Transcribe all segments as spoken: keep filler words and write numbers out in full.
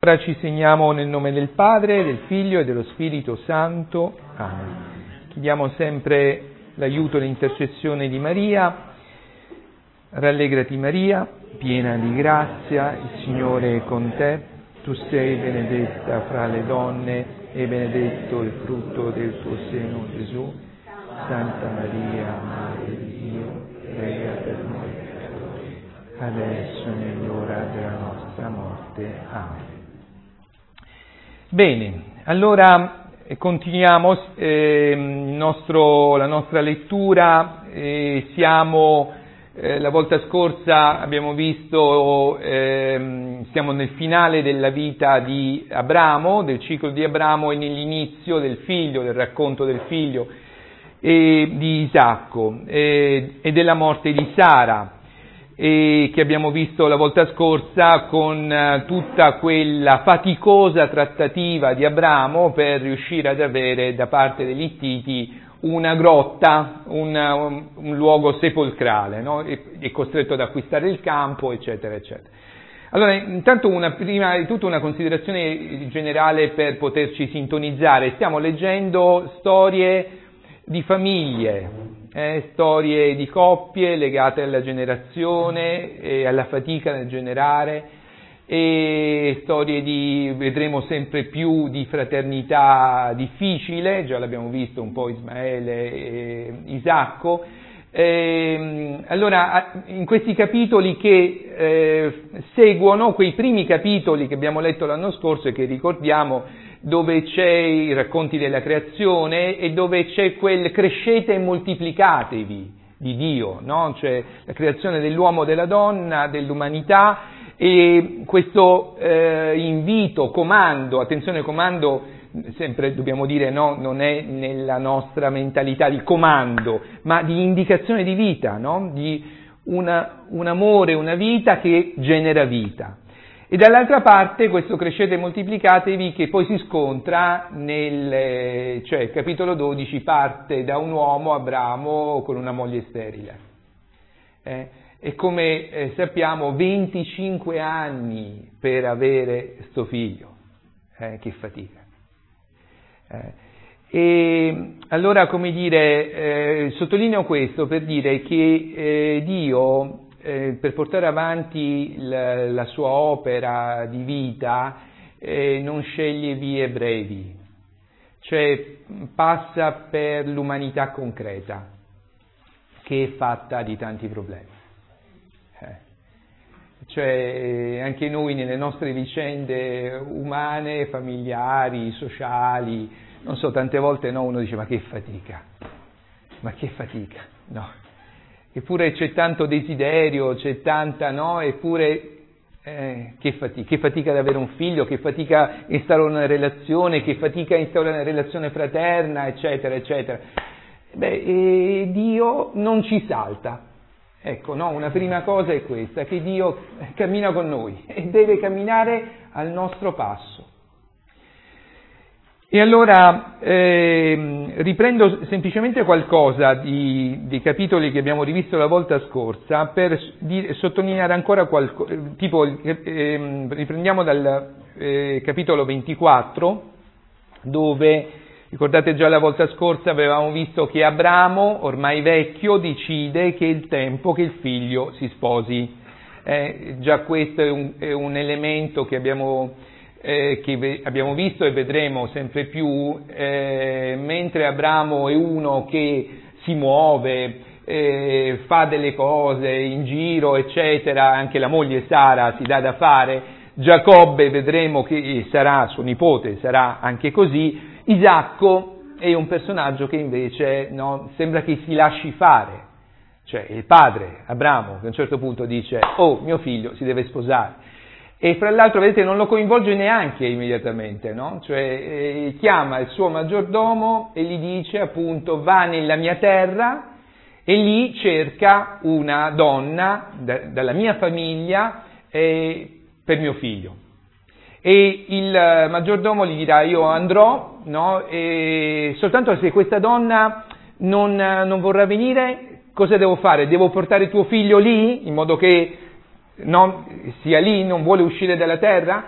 Ora ci segniamo nel nome del Padre, del Figlio e dello Spirito Santo. Amen. Chiediamo sempre l'aiuto e l'intercessione di Maria. Rallegrati Maria, piena di grazia, il Signore è con te. Tu sei benedetta fra le donne e benedetto il frutto del tuo seno, Gesù. Santa Maria, Madre di Dio, prega per noi peccatori, adesso e nell'ora della nostra morte. Amen. Bene, allora continuiamo eh, il nostro, la nostra lettura. Eh, siamo, eh, la volta scorsa abbiamo visto, eh, siamo nel finale della vita di Abramo, del ciclo di Abramo, e nell'inizio del figlio, del racconto del figlio e di Isacco eh, e della morte di Sara, e che abbiamo visto la volta scorsa con uh, tutta quella faticosa trattativa di Abramo per riuscire ad avere da parte degli Ittiti una grotta, una, un, un luogo sepolcrale, no? E, è costretto ad acquistare il campo, eccetera, eccetera. Allora, intanto una, prima di tutto una considerazione generale per poterci sintonizzare. Stiamo leggendo storie di famiglie, Eh, storie di coppie legate alla generazione e alla fatica nel generare, e storie di, vedremo sempre più, di fraternità difficile, già l'abbiamo visto un po' Ismaele e Isacco. Eh, allora, in questi capitoli che eh, seguono, quei primi capitoli che abbiamo letto l'anno scorso e che ricordiamo, dove c'è i racconti della creazione e dove c'è quel crescete e moltiplicatevi di Dio, no? Cioè la creazione dell'uomo, della donna, dell'umanità, e questo eh, invito, comando, attenzione, comando, sempre dobbiamo dire, no, non è nella nostra mentalità di comando, ma di indicazione di vita, no? Di una, un amore, una vita che genera vita. E dall'altra parte questo crescete e moltiplicatevi che poi si scontra nel, cioè il capitolo dodici parte da un uomo, Abramo, con una moglie sterile. Eh, e come eh, sappiamo venticinque anni per avere sto figlio, eh, che fatica. Eh, e allora, come dire, eh, sottolineo questo per dire che eh, Dio, Eh, per portare avanti la, la sua opera di vita, eh, non sceglie vie brevi, cioè passa per l'umanità concreta, che è fatta di tanti problemi. Eh. Cioè anche noi nelle nostre vicende umane, familiari, sociali, non so, tante volte no, uno dice ma che fatica, ma che fatica, no. Eppure c'è tanto desiderio, c'è tanta, no? Eppure eh, che fatica, che fatica ad avere un figlio, che fatica a instaurare una relazione, che fatica a instaurare una relazione fraterna, eccetera, eccetera. Beh, e Dio non ci salta. Ecco, no? Una prima cosa è questa, che Dio cammina con noi e deve camminare al nostro passo. E allora eh, riprendo semplicemente qualcosa di, dei capitoli che abbiamo rivisto la volta scorsa per di, sottolineare ancora qualcosa, tipo eh, riprendiamo dal eh, capitolo ventiquattro, dove, ricordate già la volta scorsa avevamo visto che Abramo, ormai vecchio, decide che è il tempo che il figlio si sposi. Eh, già questo è un, è un elemento che abbiamo Eh, che abbiamo visto e vedremo sempre più, eh, mentre Abramo è uno che si muove, eh, fa delle cose in giro, eccetera, anche la moglie Sara si dà da fare, Giacobbe vedremo che sarà suo nipote, sarà anche così. Isacco è un personaggio che invece no, sembra che si lasci fare, cioè il padre Abramo che a un certo punto dice oh mio figlio si deve sposare. E fra l'altro, vedete, non lo coinvolge neanche immediatamente, no? Cioè eh, chiama il suo maggiordomo e gli dice appunto va nella mia terra e lì cerca una donna da, dalla mia famiglia eh, per mio figlio. E il maggiordomo gli dirà io andrò, no? E soltanto se questa donna non, non vorrà venire, cosa devo fare? Devo portare tuo figlio lì in modo che non sia lì, non vuole uscire dalla terra?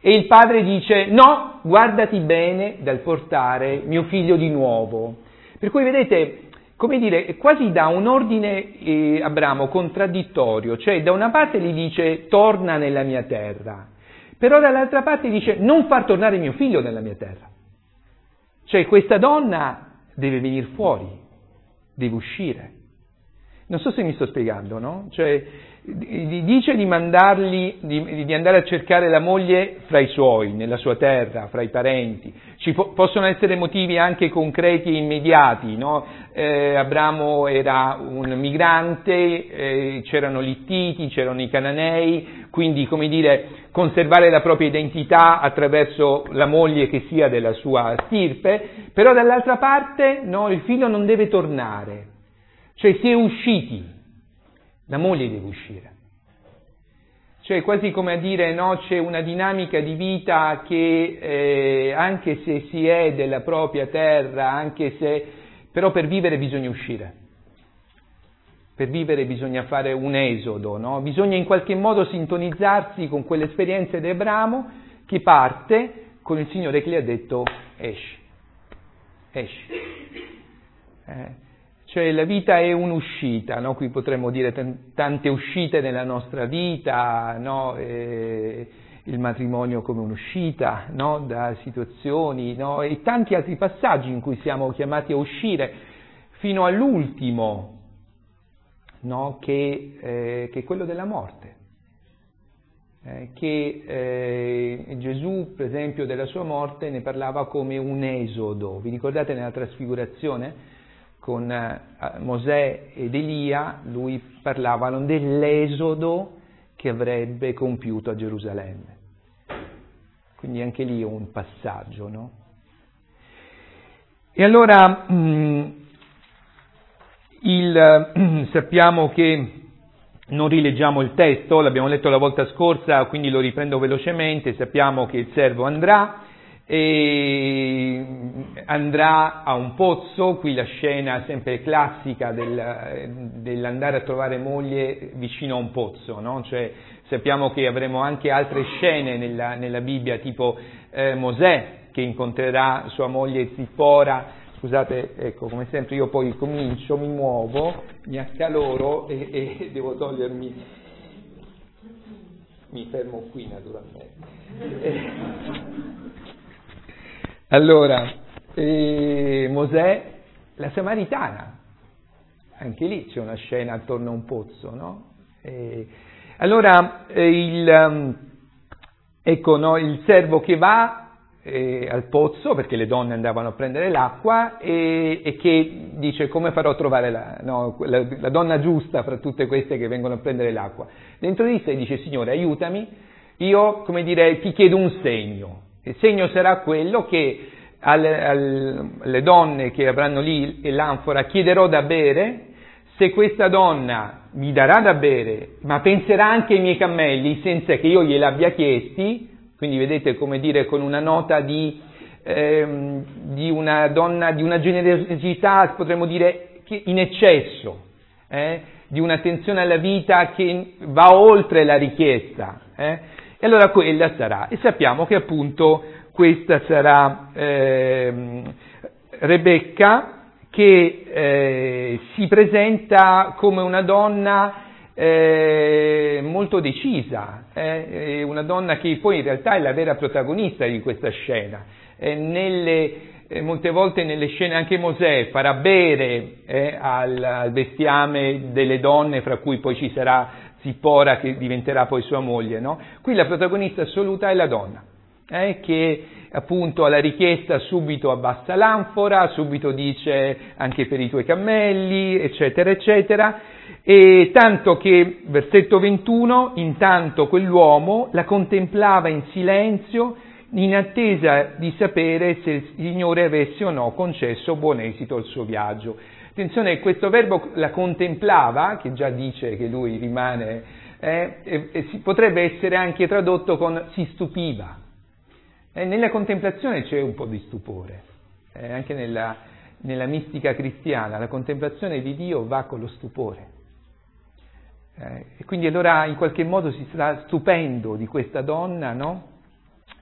e il padre dice no, guardati bene dal portare mio figlio di nuovo. Per cui vedete, come dire, quasi dà un ordine eh, Abramo contraddittorio, cioè da una parte gli dice torna nella mia terra, però dall'altra parte dice non far tornare mio figlio nella mia terra. Cioè questa donna deve venire fuori, deve uscire. Non so se mi sto spiegando, no? Cioè dice di mandarli, di, di andare a cercare la moglie fra i suoi, nella sua terra, fra i parenti. Ci po- possono essere motivi anche concreti e immediati, no? Eh, Abramo era un migrante, eh, c'erano gli Ittiti, c'erano i Cananei, quindi, come dire, conservare la propria identità attraverso la moglie che sia della sua stirpe, però dall'altra parte, no, il figlio non deve tornare. Cioè, si è usciti, la moglie deve uscire. Cioè, quasi come a dire, no, c'è una dinamica di vita che eh, anche se si è della propria terra, anche se, però per vivere bisogna uscire. Per vivere bisogna fare un esodo, no? Bisogna in qualche modo sintonizzarsi con quell'esperienza di Abramo che parte con il Signore che gli ha detto esci, esci. Eh. Cioè la vita è un'uscita, no? Qui potremmo dire t- tante uscite nella nostra vita, no? E il matrimonio come un'uscita, no? Da situazioni, no? E tanti altri passaggi in cui siamo chiamati a uscire, fino all'ultimo, no? Che, eh, che è quello della morte. Eh, che eh, Gesù, per esempio, della sua morte ne parlava come un esodo. Vi ricordate nella trasfigurazione? Con eh, Mosè ed Elia, lui parlavano dell'esodo che avrebbe compiuto a Gerusalemme. Quindi anche lì è un passaggio, no? E allora mh, il, mh, sappiamo che non rileggiamo il testo, l'abbiamo letto la volta scorsa, quindi lo riprendo velocemente. Sappiamo che il servo andrà, e andrà a un pozzo, qui la scena sempre classica del, dell'andare a trovare moglie vicino a un pozzo, no? Cioè, sappiamo che avremo anche altre scene nella, nella Bibbia, tipo eh, Mosè che incontrerà sua moglie Zippora. Scusate, ecco, come sempre io poi comincio, mi muovo, mi accaloro e, e devo togliermi, mi fermo qui naturalmente. E, Allora, eh, Mosè, la Samaritana, anche lì c'è una scena attorno a un pozzo, no? Eh, allora, eh, il, um, ecco, no, il servo che va eh, al pozzo, perché le donne andavano a prendere l'acqua, e, e che dice come farò a trovare la, no, la, la donna giusta fra tutte queste che vengono a prendere l'acqua. Dentro di sé dice, Signore, aiutami, io, come dire, ti chiedo un segno. Il segno sarà quello che alle, alle donne che avranno lì l'anfora chiederò da bere, se questa donna mi darà da bere, ma penserà anche ai miei cammelli senza che io gliel'abbia chiesti, quindi vedete come dire con una nota di, ehm, di una donna, di una generosità, potremmo dire che in eccesso, eh, di un'attenzione alla vita che va oltre la richiesta, eh. E allora quella sarà, e sappiamo che appunto questa sarà eh, Rebecca che eh, si presenta come una donna eh, molto decisa, eh, una donna che poi in realtà è la vera protagonista di questa scena. Eh, nelle, eh, molte volte nelle scene anche Mosè farà bere eh, al, al bestiame delle donne, fra cui poi ci sarà Zippora che diventerà poi sua moglie, no? Qui la protagonista assoluta è la donna, eh, che appunto alla richiesta subito abbassa l'anfora, subito dice anche per i tuoi cammelli, eccetera, eccetera, e tanto che, versetto ventuno, intanto quell'uomo la contemplava in silenzio in attesa di sapere se il Signore avesse o no concesso buon esito al suo viaggio. Attenzione, questo verbo la contemplava, che già dice che lui rimane, eh, e, e si, potrebbe essere anche tradotto con si stupiva. Eh, nella contemplazione c'è un po' di stupore, eh, anche nella, nella mistica cristiana, la contemplazione di Dio va con lo stupore. Eh, e quindi allora in qualche modo si sta stupendo di questa donna, no?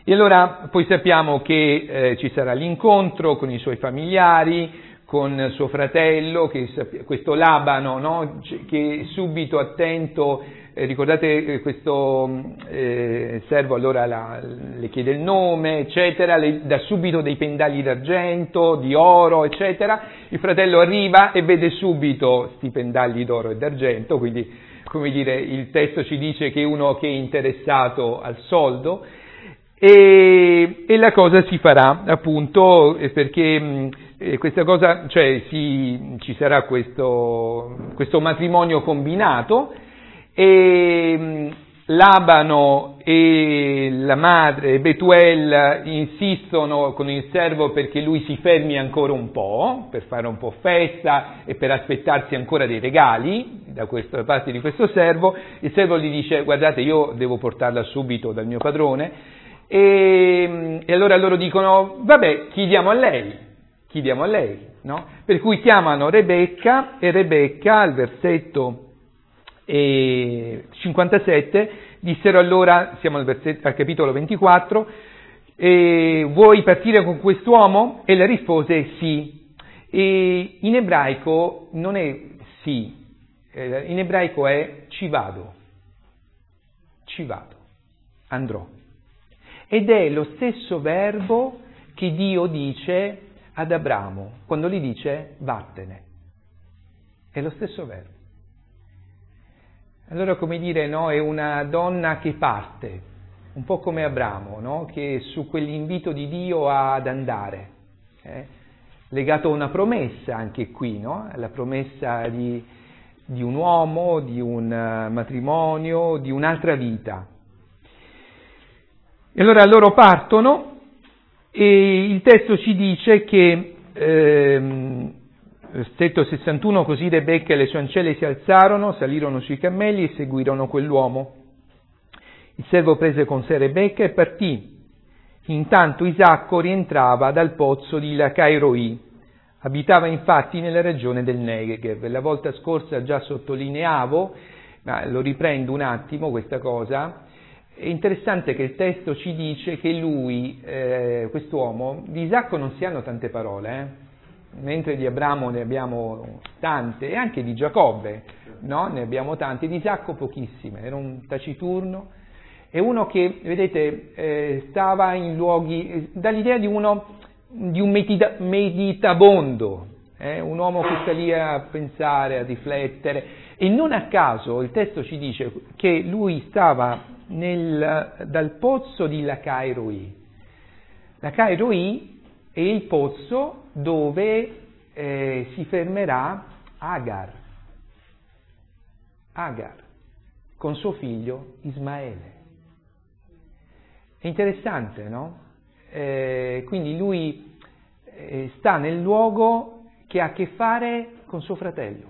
E allora poi sappiamo che eh, ci sarà l'incontro con i suoi familiari, con suo fratello, che, questo Labano, no? Che è subito attento, eh, ricordate eh, questo eh, servo allora la, le chiede il nome, eccetera, le dà subito dei pendagli d'argento, di oro, eccetera, il fratello arriva e vede subito sti pendagli d'oro e d'argento, quindi come dire il testo ci dice che è uno che è interessato al soldo, e, e la cosa si farà appunto perché mh, questa cosa, cioè si, ci sarà questo, questo matrimonio combinato e mh, Labano e la madre Betuel insistono con il servo perché lui si fermi ancora un po', per fare un po' festa e per aspettarsi ancora dei regali da, questo, da parte di questo servo. Il servo gli dice: guardate, io devo portarla subito dal mio padrone. E, e allora loro dicono: vabbè, chiediamo a lei, chiediamo a lei, no? Per cui chiamano Rebecca, e Rebecca, al versetto eh, cinquantasette, dissero allora, siamo al, versetto, al capitolo ventiquattro, eh, vuoi partire con quest'uomo? E la rispose sì. E in ebraico non è sì, eh, in ebraico è ci vado, ci vado, andrò. Ed è lo stesso verbo che Dio dice ad Abramo, quando gli dice vattene. È lo stesso verbo. Allora, come dire, no, è una donna che parte, un po' come Abramo, no, che su quell'invito di Dio ad andare, eh, legato a una promessa anche qui, no, la promessa di, di un uomo, di un matrimonio, di un'altra vita. E allora loro partono e il testo ci dice che, ehm, versetto sessantuno, così Rebecca e le sue ancelle si alzarono, salirono sui cammelli e seguirono quell'uomo. Il servo prese con sé Rebecca e partì. Intanto Isacco rientrava dal pozzo di Lacairoi. Abitava infatti nella regione del Negev. La volta scorsa già sottolineavo, ma lo riprendo un attimo questa cosa. È interessante che il testo ci dice che lui, eh, quest'uomo, di Isacco non si hanno tante parole, eh? Mentre di Abramo ne abbiamo tante, e anche di Giacobbe, no? Ne abbiamo tante, di Isacco pochissime, era un taciturno, è uno che, vedete, eh, stava in luoghi, dà l'idea di uno, di un medita, meditabondo, eh? Un uomo che sta lì a pensare, a riflettere, e non a caso il testo ci dice che lui stava Nel, dal pozzo di Lacairoi. Lacairoi è il pozzo dove eh, si fermerà Agar, Agar, con suo figlio Ismaele. È interessante, no? Eh, quindi lui eh, sta nel luogo che ha a che fare con suo fratello.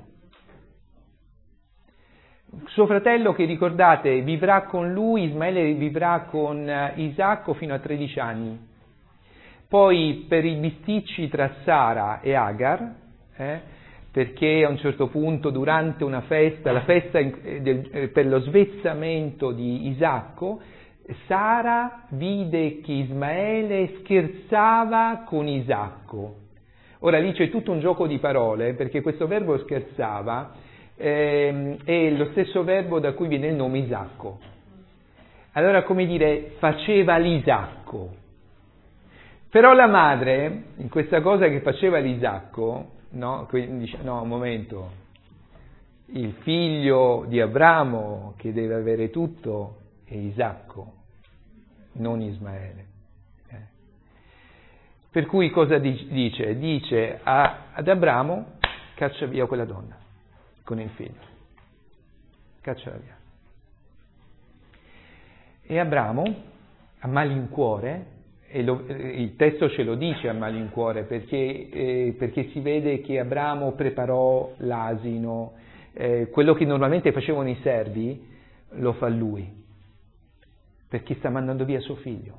Suo fratello che, ricordate, vivrà con lui, Ismaele vivrà con Isacco fino a tredici anni. Poi per i bisticci tra Sara e Agar, eh, perché a un certo punto durante una festa, la festa in, del, per lo svezzamento di Isacco, Sara vide che Ismaele scherzava con Isacco. Ora lì c'è tutto un gioco di parole, perché questo verbo scherzava Eh, è lo stesso verbo da cui viene il nome Isacco. Allora, come dire, faceva l'Isacco. Però la madre, in questa cosa che faceva l'Isacco, no, dice, no, un momento, il figlio di Abramo che deve avere tutto è Isacco, non Ismaele. Eh. Per cui cosa dice? Dice a, ad Abramo: caccia via quella donna con il figlio, cacciala via. E Abramo, a malincuore, e lo, il testo ce lo dice a malincuore, perché, eh, perché si vede che Abramo preparò l'asino, eh, quello che normalmente facevano i servi, lo fa lui, perché sta mandando via suo figlio.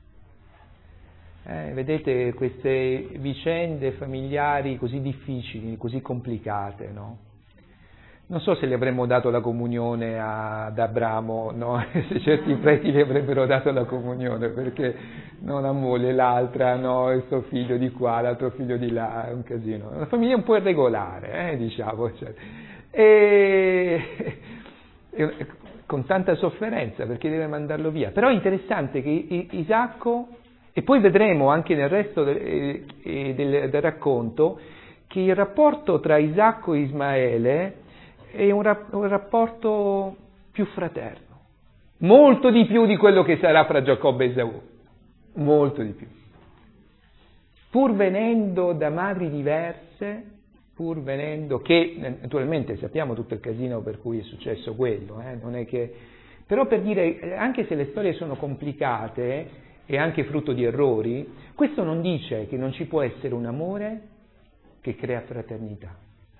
Eh, vedete queste vicende familiari così difficili, così complicate, no? Non so se gli avremmo dato la comunione ad Abramo, no? Se certi preti gli avrebbero dato la comunione, perché non la moglie, l'altra, no? Il suo figlio di qua, l'altro figlio di là, è un casino. Una famiglia un po' irregolare, eh, diciamo. Cioè. E... e con tanta sofferenza, perché deve mandarlo via. Però è interessante che Isacco, e poi vedremo anche nel resto del, del, del racconto, che il rapporto tra Isacco e Ismaele è un, un rapporto più fraterno, molto di più di quello che sarà fra Giacobbe e Esaù, molto di più. Pur venendo da madri diverse, pur venendo, che naturalmente sappiamo tutto il casino per cui è successo quello, eh, non è che, però per dire, anche se le storie sono complicate e anche frutto di errori, questo non dice che non ci può essere un amore che crea fraternità.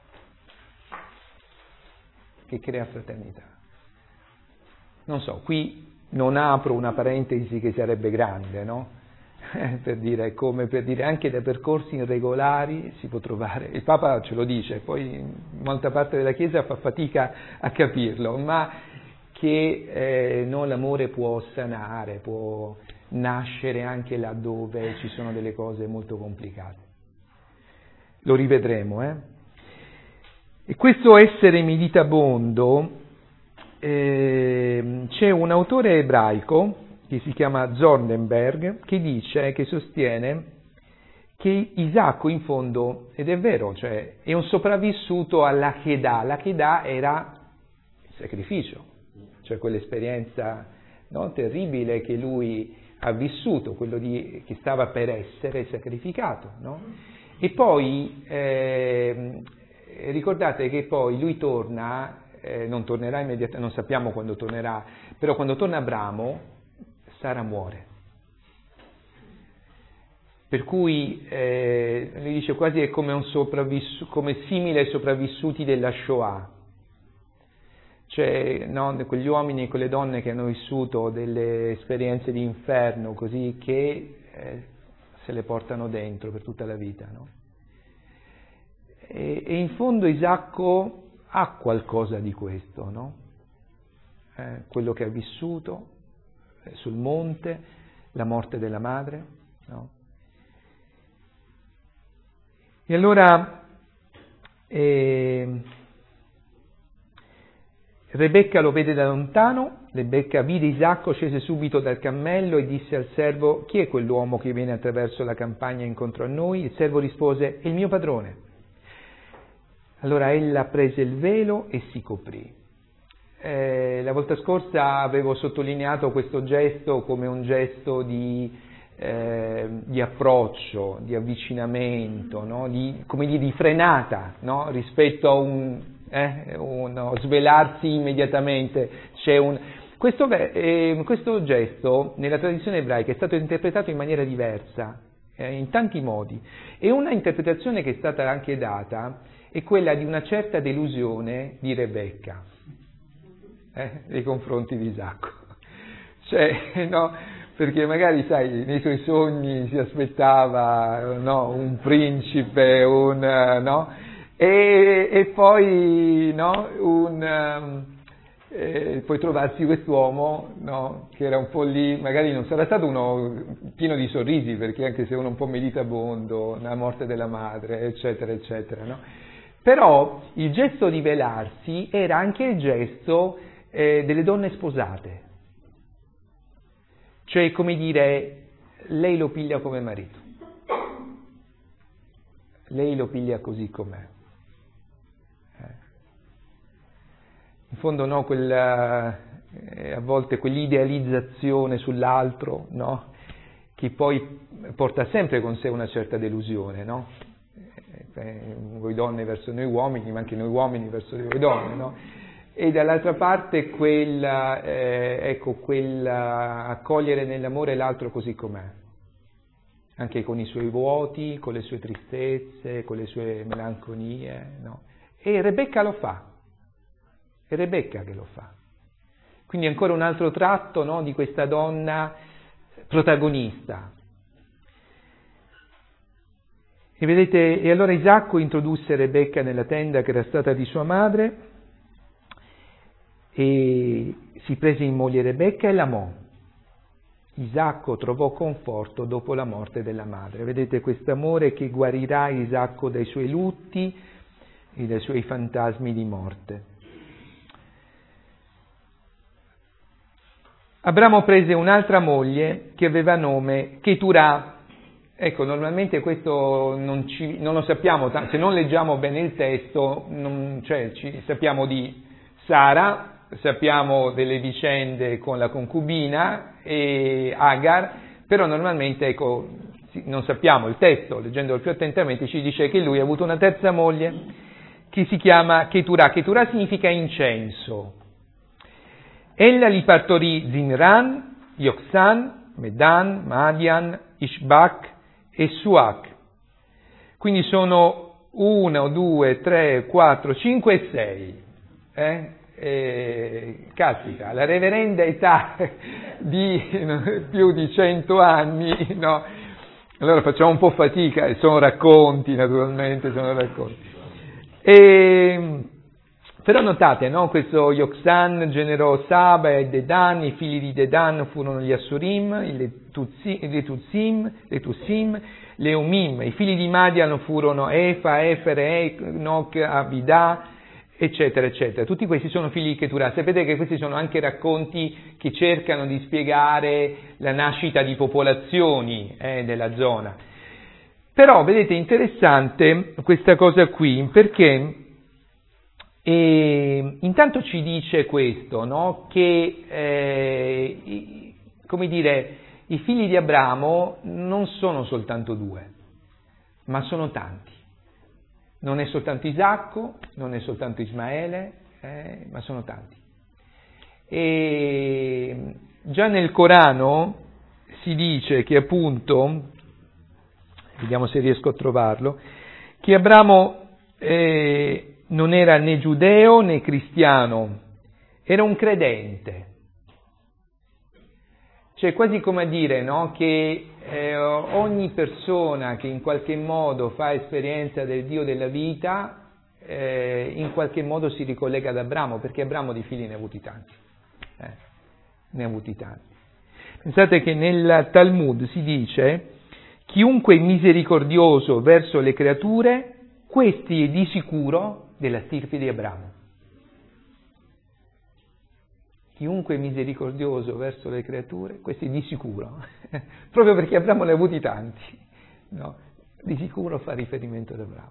Che crea fraternità. Non so, qui non apro una parentesi che sarebbe grande, no? per dire, come per dire, anche da percorsi irregolari si può trovare, il Papa ce lo dice, poi molta parte della Chiesa fa fatica a capirlo, ma che eh, no, l'amore può sanare, può nascere anche laddove ci sono delle cose molto complicate. Lo rivedremo, eh? E questo essere meditabondo, eh, c'è un autore ebraico che si chiama Zornberg, che dice, che sostiene che Isacco in fondo, ed è vero, cioè è un sopravvissuto all'Akedah. L'Akedah era il sacrificio, cioè quell'esperienza, no, terribile che lui ha vissuto, quello di, che stava per essere sacrificato, no? E poi eh, ricordate che poi lui torna, eh, non tornerà immediatamente, non sappiamo quando tornerà, però quando torna Abramo, Sara muore. Per cui eh, lui dice quasi è come, un sopravvissu- come simile ai sopravvissuti della Shoah, cioè no, quegli uomini e quelle donne che hanno vissuto delle esperienze di inferno così che eh, se le portano dentro per tutta la vita, no? E, e in fondo Isacco ha qualcosa di questo, no? Eh, quello che ha vissuto eh, sul monte, la morte della madre, no? E allora eh, Rebecca lo vede da lontano, Rebecca vide Isacco, scese subito dal cammello e disse al servo: chi è quell'uomo che viene attraverso la campagna incontro a noi? Il servo rispose: è il mio padrone. Allora ella prese il velo e si coprì. Eh, la volta scorsa avevo sottolineato questo gesto come un gesto di, eh, di approccio, di avvicinamento, no? di, come dire, di frenata, no? rispetto a un, eh, uno svelarsi immediatamente. C'è un, questo, eh, questo gesto nella tradizione ebraica è stato interpretato in maniera diversa, eh, in tanti modi, e una interpretazione che è stata anche data è quella di una certa delusione di Rebecca eh, nei confronti di Isacco. Cioè, no, perché magari, sai, nei suoi sogni si aspettava, no, un principe, un, no, e, e poi, no, un, eh, poi trovarsi quest'uomo, no, che era un po' lì, magari non sarà stato uno pieno di sorrisi, perché anche se uno un po' meditabondo, la morte della madre, eccetera, eccetera, no? Però il gesto di velarsi era anche il gesto eh, delle donne sposate, cioè come dire, lei lo piglia come marito, lei lo piglia così com'è. Eh. In fondo no, quella, eh, a volte quell'idealizzazione sull'altro, no, che poi porta sempre con sé una certa delusione, no? Voi donne verso noi uomini, ma anche noi uomini verso voi donne, no? E dall'altra parte quella, eh, ecco, quella accogliere nell'amore l'altro così com'è, anche con i suoi vuoti, con le sue tristezze, con le sue melanconie, no? E Rebecca lo fa, è Rebecca che lo fa. Quindi ancora un altro tratto, no, di questa donna protagonista. E vedete, e allora Isacco introdusse Rebecca nella tenda che era stata di sua madre, e si prese in moglie Rebecca e l'amò. Isacco trovò conforto dopo la morte della madre. Vedete questo amore che guarirà Isacco dai suoi lutti e dai suoi fantasmi di morte. Abramo prese un'altra moglie che aveva nome Cheturà. Ecco, normalmente questo non, ci, non lo sappiamo, se non leggiamo bene il testo, non, cioè, ci, sappiamo di Sara, sappiamo delle vicende con la concubina e Agar, però normalmente ecco, non sappiamo il testo, leggendolo più attentamente ci dice che lui ha avuto una terza moglie che si chiama Cheturà. Cheturà significa incenso. Ella gli partorì Zinran, Yoksan, Medan, Madian, Ishbak e Suak. Quindi sono uno, due, tre, quattro, cinque e sei. Eh? Eh, caspita, la reverenda età di più di cento anni, no? Allora facciamo un po' fatica, sono racconti naturalmente, sono racconti. E, però notate, no? Questo Yoksan generò Saba e Dedan, i figli di Dedan furono gli Assurim, le Tutsim, le Tussim, le Umim, i figli di Madian furono Efa, Efer, Enoch, Abidah, eccetera, eccetera. Tutti questi sono figli di Cheturà. Sapete che questi sono anche racconti che cercano di spiegare la nascita di popolazioni eh, della zona. Però, vedete, interessante questa cosa qui, perché e intanto ci dice questo, no? Che eh, i, come dire, i figli di Abramo non sono soltanto due, ma sono tanti. Non è soltanto Isacco, non è soltanto Ismaele, eh, ma sono tanti. E già nel Corano si dice che appunto, vediamo se riesco a trovarlo, che Abramo eh, non era né giudeo né cristiano, era un credente. Cioè quasi come a dire, no, che eh, ogni persona che in qualche modo fa esperienza del Dio della vita, eh, in qualche modo si ricollega ad Abramo, perché Abramo di figli ne ha avuti tanti. Eh, ne ha avuti tanti. Pensate che nel Talmud si dice: chiunque è misericordioso verso le creature, questi è di sicuro della stirpe di Abramo. Chiunque è misericordioso verso le creature, questi di sicuro, proprio perché Abramo ne ha avuti tanti, no? Di sicuro fa riferimento ad Abramo.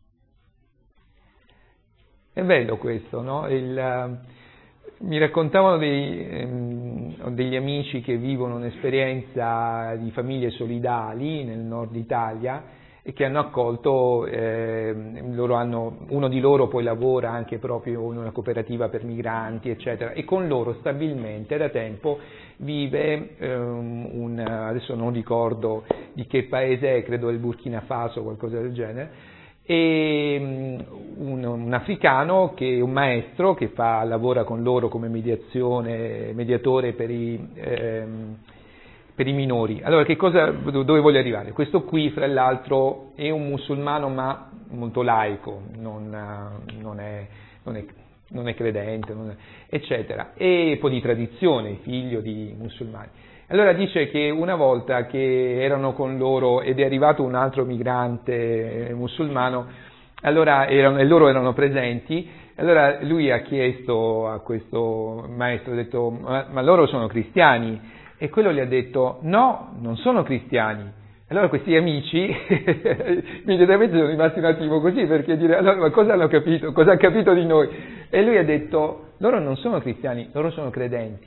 È bello questo, no? Il, uh, mi raccontavano dei, um, degli amici che vivono un'esperienza di famiglie solidali nel nord Italia e che hanno accolto, eh, loro hanno, uno di loro poi lavora anche proprio in una cooperativa per migranti, eccetera, e con loro stabilmente da tempo vive um, un, adesso non ricordo di che paese è, credo del Burkina Faso o qualcosa del genere, e um, un, un africano che è un maestro che fa, lavora con loro come mediazione, mediatore per i ehm, per i minori. Allora, che cosa, dove voglio arrivare? Questo qui, fra l'altro, è un musulmano ma molto laico, non, non, è, non, è, non è credente, non è, eccetera, e un po' di tradizione, figlio di musulmani. Allora dice che una volta che erano con loro ed è arrivato un altro migrante musulmano, allora erano, e loro erano presenti, allora lui ha chiesto a questo maestro, ha detto: ma, ma loro sono cristiani? E quello gli ha detto: no, non sono cristiani. Allora questi amici immediatamente sono rimasti un attimo così, perché dire: allora, ma cosa hanno capito? Cosa ha capito di noi? E lui ha detto: loro non sono cristiani, loro sono credenti.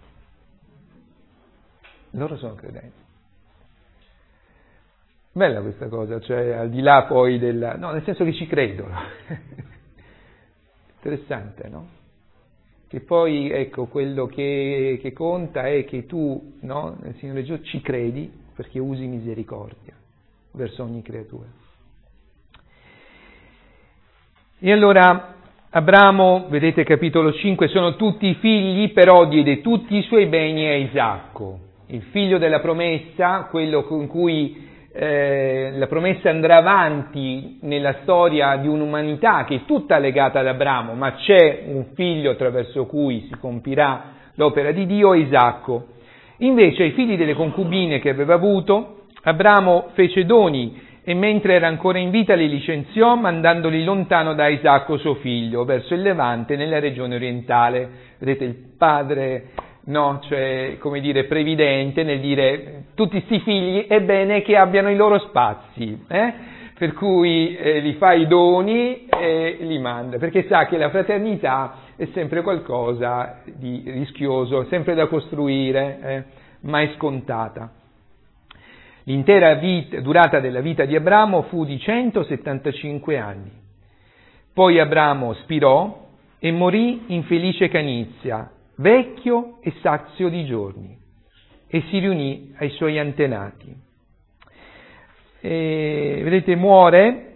Loro sono credenti. Bella questa cosa, cioè al di là poi del... no, nel senso che ci credono. Interessante, no? Che poi, ecco, quello che, che conta è che tu, no, nel Signore Gesù ci credi perché usi misericordia verso ogni creatura. E allora Abramo, vedete capitolo cinque, sono tutti figli, però diede tutti i suoi beni a Isacco, il figlio della promessa, quello con cui eh, la promessa andrà avanti nella storia di un'umanità che è tutta legata ad Abramo, ma c'è un figlio attraverso cui si compirà l'opera di Dio, Isacco. Invece ai figli delle concubine che aveva avuto, Abramo fece doni e mentre era ancora in vita li licenziò mandandoli lontano da Isacco suo figlio, verso il Levante nella regione orientale. Vedete il padre, no, cioè come dire previdente nel dire tutti sti figli è bene che abbiano i loro spazi, eh? Per cui eh, li fa i doni e li manda, perché sa che la fraternità è sempre qualcosa di rischioso, sempre da costruire, eh? Mai scontata. L'intera vita, durata della vita di Abramo fu di centosettantacinque anni. Poi Abramo spirò e morì in felice canizia, vecchio e sazio di giorni, e si riunì ai suoi antenati. E, vedete, muore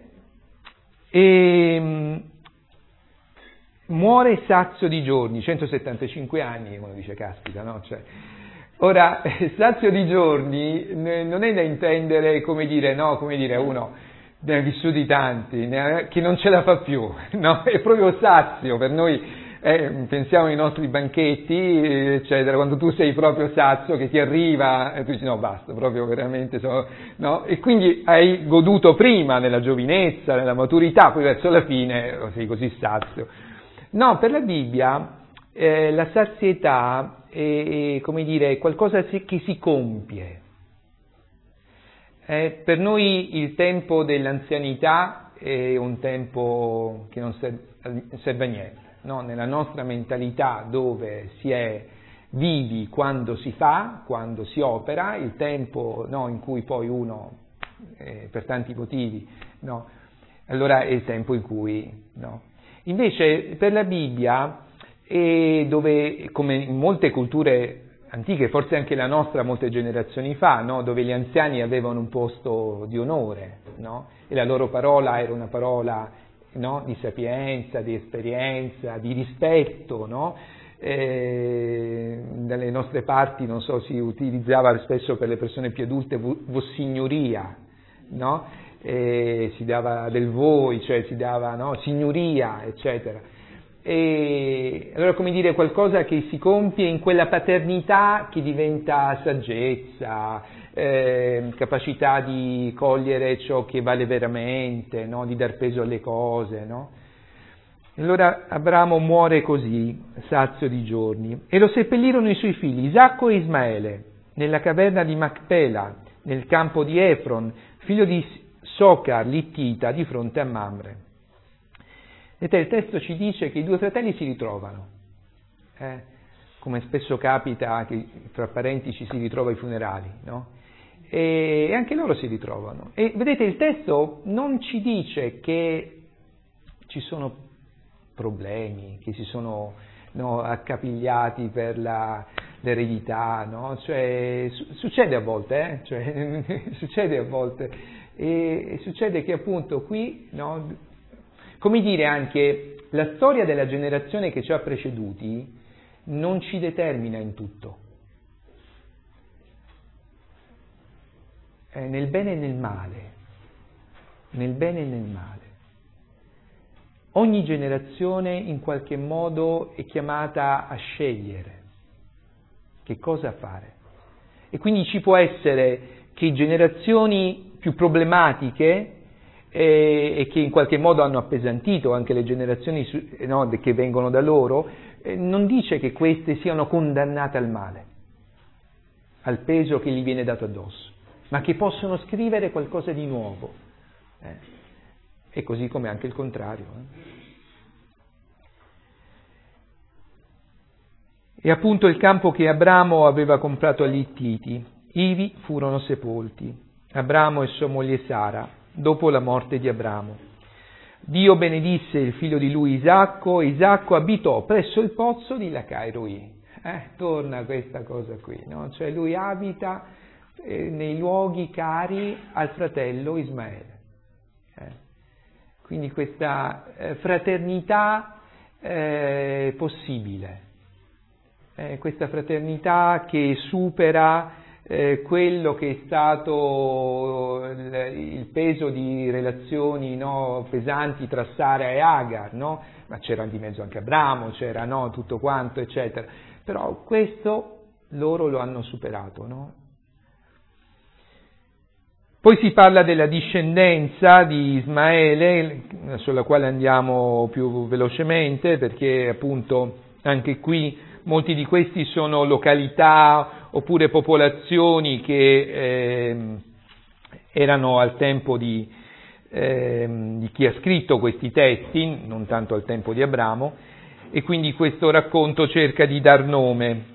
e muore sazio di giorni, centosettantacinque anni, uno dice caspita, no? Cioè, ora, sazio di giorni non è da intendere, come dire, no, come dire, uno ne ha vissuti tanti, ne ha, che non ce la fa più, no? È proprio sazio, per noi, eh, pensiamo ai nostri banchetti, eccetera, quando tu sei proprio sazio, che ti arriva, e tu dici no, basta, proprio veramente, sono, no? E quindi hai goduto prima nella giovinezza, nella maturità, poi verso la fine sei così sazio. No, per la Bibbia eh, la sazietà è, come dire, qualcosa che si compie. Eh, per noi il tempo dell'anzianità è un tempo che non serve, serve a niente, no? Nella nostra mentalità dove si è vivi quando si fa, quando si opera, il tempo, no, in cui poi uno, eh, per tanti motivi, no, allora è il tempo in cui, no. Invece per la Bibbia, e dove, come in molte culture antiche, forse anche la nostra molte generazioni fa, no? Dove gli anziani avevano un posto di onore, no? E la loro parola era una parola, no? Di sapienza, di esperienza, di rispetto, no? E dalle nostre parti, non so, si utilizzava spesso per le persone più adulte vossignoria, no? E si dava del voi, cioè si dava, no? Signoria, eccetera. E allora, come dire, qualcosa che si compie in quella paternità che diventa saggezza, eh, capacità di cogliere ciò che vale veramente, no? Di dar peso alle cose, no? Allora Abramo muore così, sazio di giorni, e lo seppellirono i suoi figli Isacco e Ismaele nella caverna di Macpela, nel campo di Efron, figlio di Socar Littita, di fronte a Mamre. Vedete, il testo ci dice che i due fratelli si ritrovano, eh? Come spesso capita che fra parenti ci si ritrova ai funerali, no? E anche loro si ritrovano. E vedete, il testo non ci dice che ci sono problemi, che si sono, no, accapigliati per la, l'eredità, no? Cioè, su, succede a volte, eh? Cioè, succede a volte, e, e succede che appunto qui, no? Come dire, anche la storia della generazione che ci ha preceduti non ci determina in tutto. È nel bene e nel male, nel bene e nel male. Ogni generazione in qualche modo è chiamata a scegliere che cosa fare. E quindi ci può essere che generazioni più problematiche e che in qualche modo hanno appesantito anche le generazioni, no, che vengono da loro, eh, non dice che queste siano condannate al male, al peso che gli viene dato addosso, ma che possono scrivere qualcosa di nuovo. Eh. E così come anche il contrario. Eh. E appunto il campo che Abramo aveva comprato agli Ittiti, ivi furono sepolti, Abramo e sua moglie Sara, dopo la morte di Abramo. Dio benedisse il figlio di lui Isacco, e Isacco abitò presso il pozzo di Lacairoi. Eh, torna questa cosa qui, no? Cioè lui abita eh, nei luoghi cari al fratello Ismaele. Eh. Quindi questa eh, fraternità eh, possibile, eh, questa fraternità che supera eh, quello che è stato il, il peso di relazioni, no, pesanti tra Sara e Agar, no? Ma c'era di mezzo anche Abramo, c'era, no, tutto quanto, eccetera. Però questo loro lo hanno superato, no? Poi si parla della discendenza di Ismaele, sulla quale andiamo più velocemente, perché appunto anche qui molti di questi sono località oppure popolazioni che eh, erano al tempo di, eh, di chi ha scritto questi testi, non tanto al tempo di Abramo, e quindi questo racconto cerca di dar nome.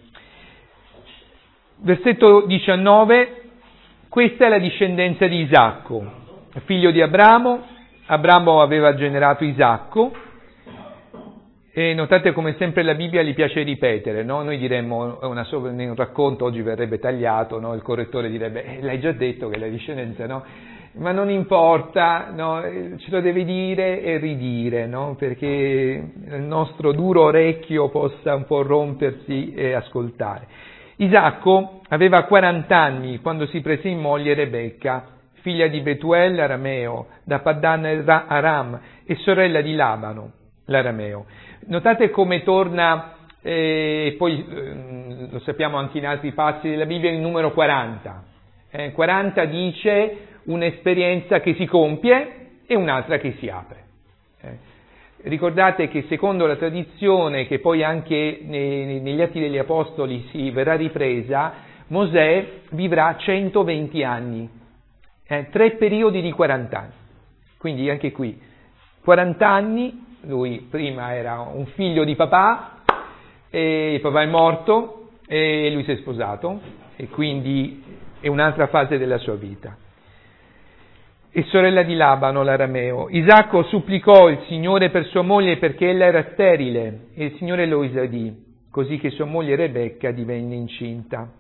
Versetto diciannove. Questa è la discendenza di Isacco, figlio di Abramo. Abramo aveva generato Isacco, e notate come sempre la Bibbia gli piace ripetere, no? Noi diremmo, una, un racconto oggi verrebbe tagliato, no? Il correttore direbbe, eh, l'hai già detto che è la discendenza, no? Ma non importa, no? Ce lo deve dire e ridire, no? Perché il nostro duro orecchio possa un po' rompersi e ascoltare. Isacco aveva quaranta anni quando si prese in moglie Rebecca, figlia di Betuel arameo, da Paddan Aram, e sorella di Labano l'arameo. Notate come torna, e eh, poi eh, lo sappiamo anche in altri passi della Bibbia, il numero quaranta. Eh, quaranta dice un'esperienza che si compie e un'altra che si apre. Eh. Ricordate che secondo la tradizione, che poi anche nei, negli Atti degli Apostoli si verrà ripresa, Mosè vivrà centoventi anni, eh, tre periodi di quaranta anni. Quindi anche qui, quaranta anni, lui prima era un figlio di papà, e il papà è morto e lui si è sposato, e quindi è un'altra fase della sua vita. E sorella di Labano l'arameo. Isacco supplicò il Signore per sua moglie perché ella era sterile, e il Signore lo esaudì, così che sua moglie Rebecca divenne incinta.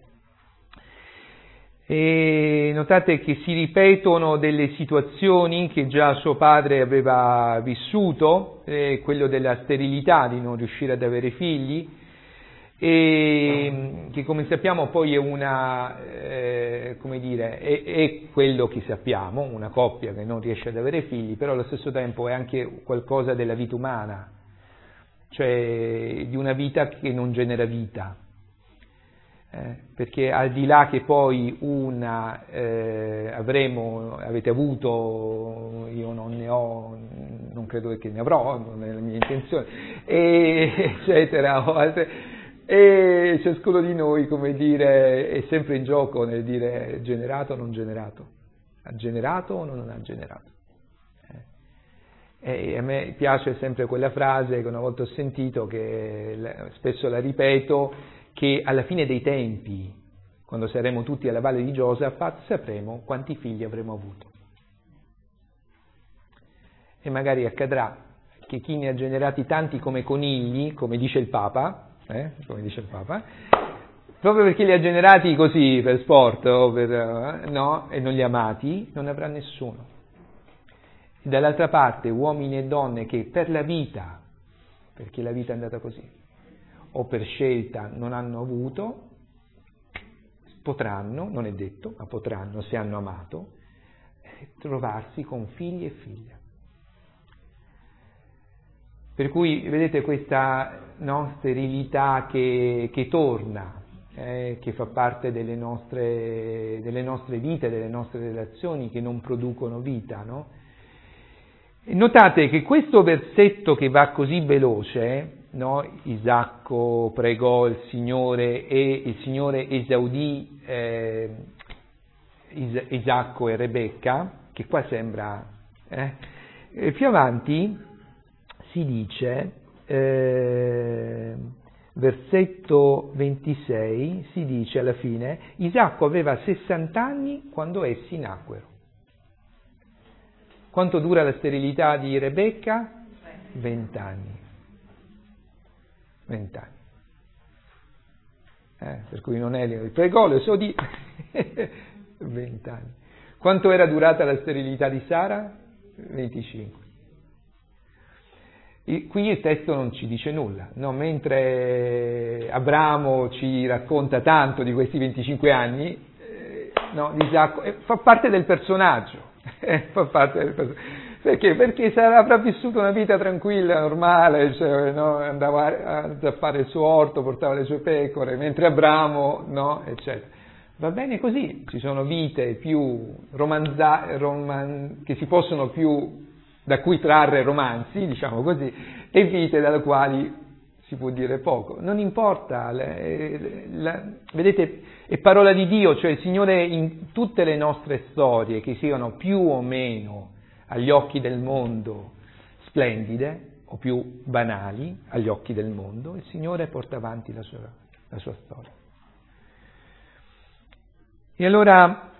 E notate che si ripetono delle situazioni che già suo padre aveva vissuto, eh, quello della sterilità, di non riuscire ad avere figli, e che come sappiamo poi è una, eh, come dire, è, è quello che sappiamo, una coppia che non riesce ad avere figli, però allo stesso tempo è anche qualcosa della vita umana, cioè di una vita che non genera vita, eh, perché al di là che poi una eh, avremo, avete avuto, io non ne ho, non credo che ne avrò, non è la mia intenzione, e, eccetera, o altre. E ciascuno di noi, come dire, è sempre in gioco nel dire generato o non generato, ha generato o non ha generato. Eh. E a me piace sempre quella frase che una volta ho sentito, che spesso la ripeto, che alla fine dei tempi, quando saremo tutti alla valle di Giosafat, sapremo quanti figli avremo avuto. E magari accadrà che chi ne ha generati tanti come conigli, come dice il Papa, Eh, come dice il Papa, proprio perché li ha generati così per sport o per, eh, no, e non li ha amati, non avrà nessuno. E dall'altra parte uomini e donne che per la vita, perché la vita è andata così, o per scelta non hanno avuto, potranno, non è detto, ma potranno, se hanno amato, trovarsi con figli e figlie. Per cui vedete questa, no, sterilità che, che torna, eh, che fa parte delle nostre, delle nostre vite, delle nostre relazioni, che non producono vita, no? E notate che questo versetto che va così veloce, no? Isacco pregò il Signore e il Signore esaudì eh, Is- Isacco e Rebecca, che qua sembra, eh, e più avanti si dice, eh, versetto ventisei, si dice alla fine, Isacco aveva sessanta anni quando essi nacquero. Quanto dura la sterilità di Rebecca? Vent'anni. Vent'anni. Eh, per cui non è il pregò, lo so di vent'anni. Quanto era durata la sterilità di Sara? venticinque. Qui il testo non ci dice nulla, no? Mentre Abramo ci racconta tanto di questi venticinque anni, no, di Isacco, eh, fa parte del personaggio, eh, fa parte del personaggio. Perché? Perché se avrà vissuto una vita tranquilla, normale, cioè, no? Andava a, a fare il suo orto, portava le sue pecore, mentre Abramo, no, eccetera. Va bene così, ci sono vite più romanza, roman, che si possono più, da cui trarre romanzi, diciamo così, e vite dalle quali si può dire poco. Non importa, la, la, vedete, è parola di Dio, cioè il Signore in tutte le nostre storie, che siano più o meno agli occhi del mondo splendide o più banali agli occhi del mondo, il Signore porta avanti la sua, la sua storia. E allora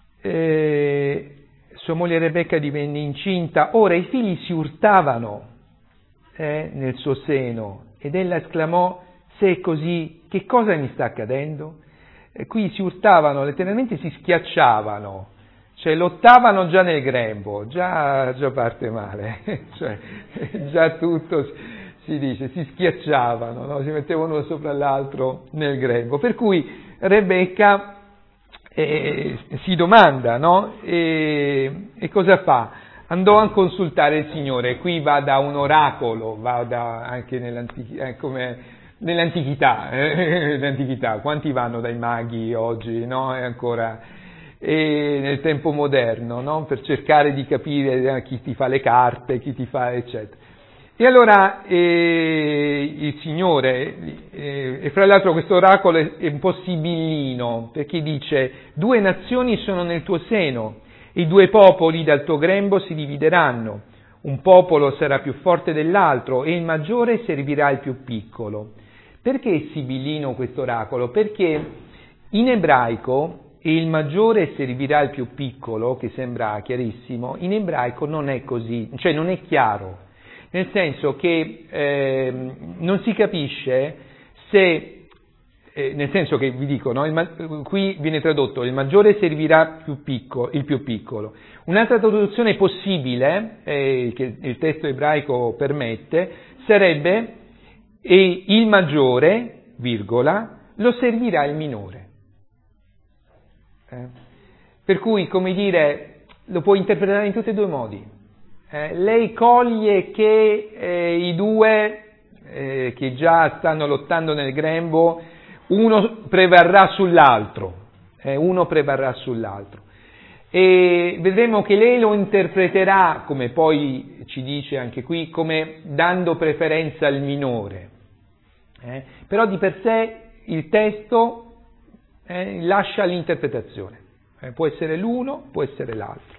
eh, sua moglie Rebecca divenne incinta, ora i figli si urtavano eh, nel suo seno ed ella esclamò: se è così, che cosa mi sta accadendo? E qui si urtavano, letteralmente si schiacciavano, cioè lottavano già nel grembo, già, già parte male, cioè già tutto si dice, si schiacciavano, no? Si mettevano uno sopra l'altro nel grembo. Per cui Rebecca eh, si domanda, no? E, e cosa fa? Andò a consultare il Signore, qui va da un oracolo, va da, anche nell'antichità, eh, come nell'antichità, eh, nell'antichità, quanti vanno dai maghi oggi, no? È ancora... e nel tempo moderno, no? Per cercare di capire chi ti fa le carte, chi ti fa, eccetera. E allora eh, il Signore, eh, e fra l'altro questo oracolo è, è un po' sibillino, perché dice: due nazioni sono nel tuo seno, i due popoli dal tuo grembo si divideranno, un popolo sarà più forte dell'altro e il maggiore servirà il più piccolo. Perché è sibillino questo oracolo? Perché in ebraico e il maggiore servirà il più piccolo, che sembra chiarissimo, in ebraico non è così, cioè non è chiaro, nel senso che eh, non si capisce se, eh, nel senso che vi dico, no, il, qui viene tradotto il maggiore servirà più piccolo, il più piccolo. Un'altra traduzione possibile, eh, che il testo ebraico permette, sarebbe e il maggiore, virgola, lo servirà il minore. Eh. Per cui, come dire, lo può interpretare in tutti e due i modi. Eh, lei coglie che eh, i due eh, che già stanno lottando nel grembo, uno prevarrà sull'altro, eh, uno prevarrà sull'altro. E vedremo che lei lo interpreterà, come poi ci dice anche qui, come dando preferenza al minore. Eh. Però di per sé il testo Eh, lascia l'interpretazione, eh, può essere l'uno, può essere l'altro.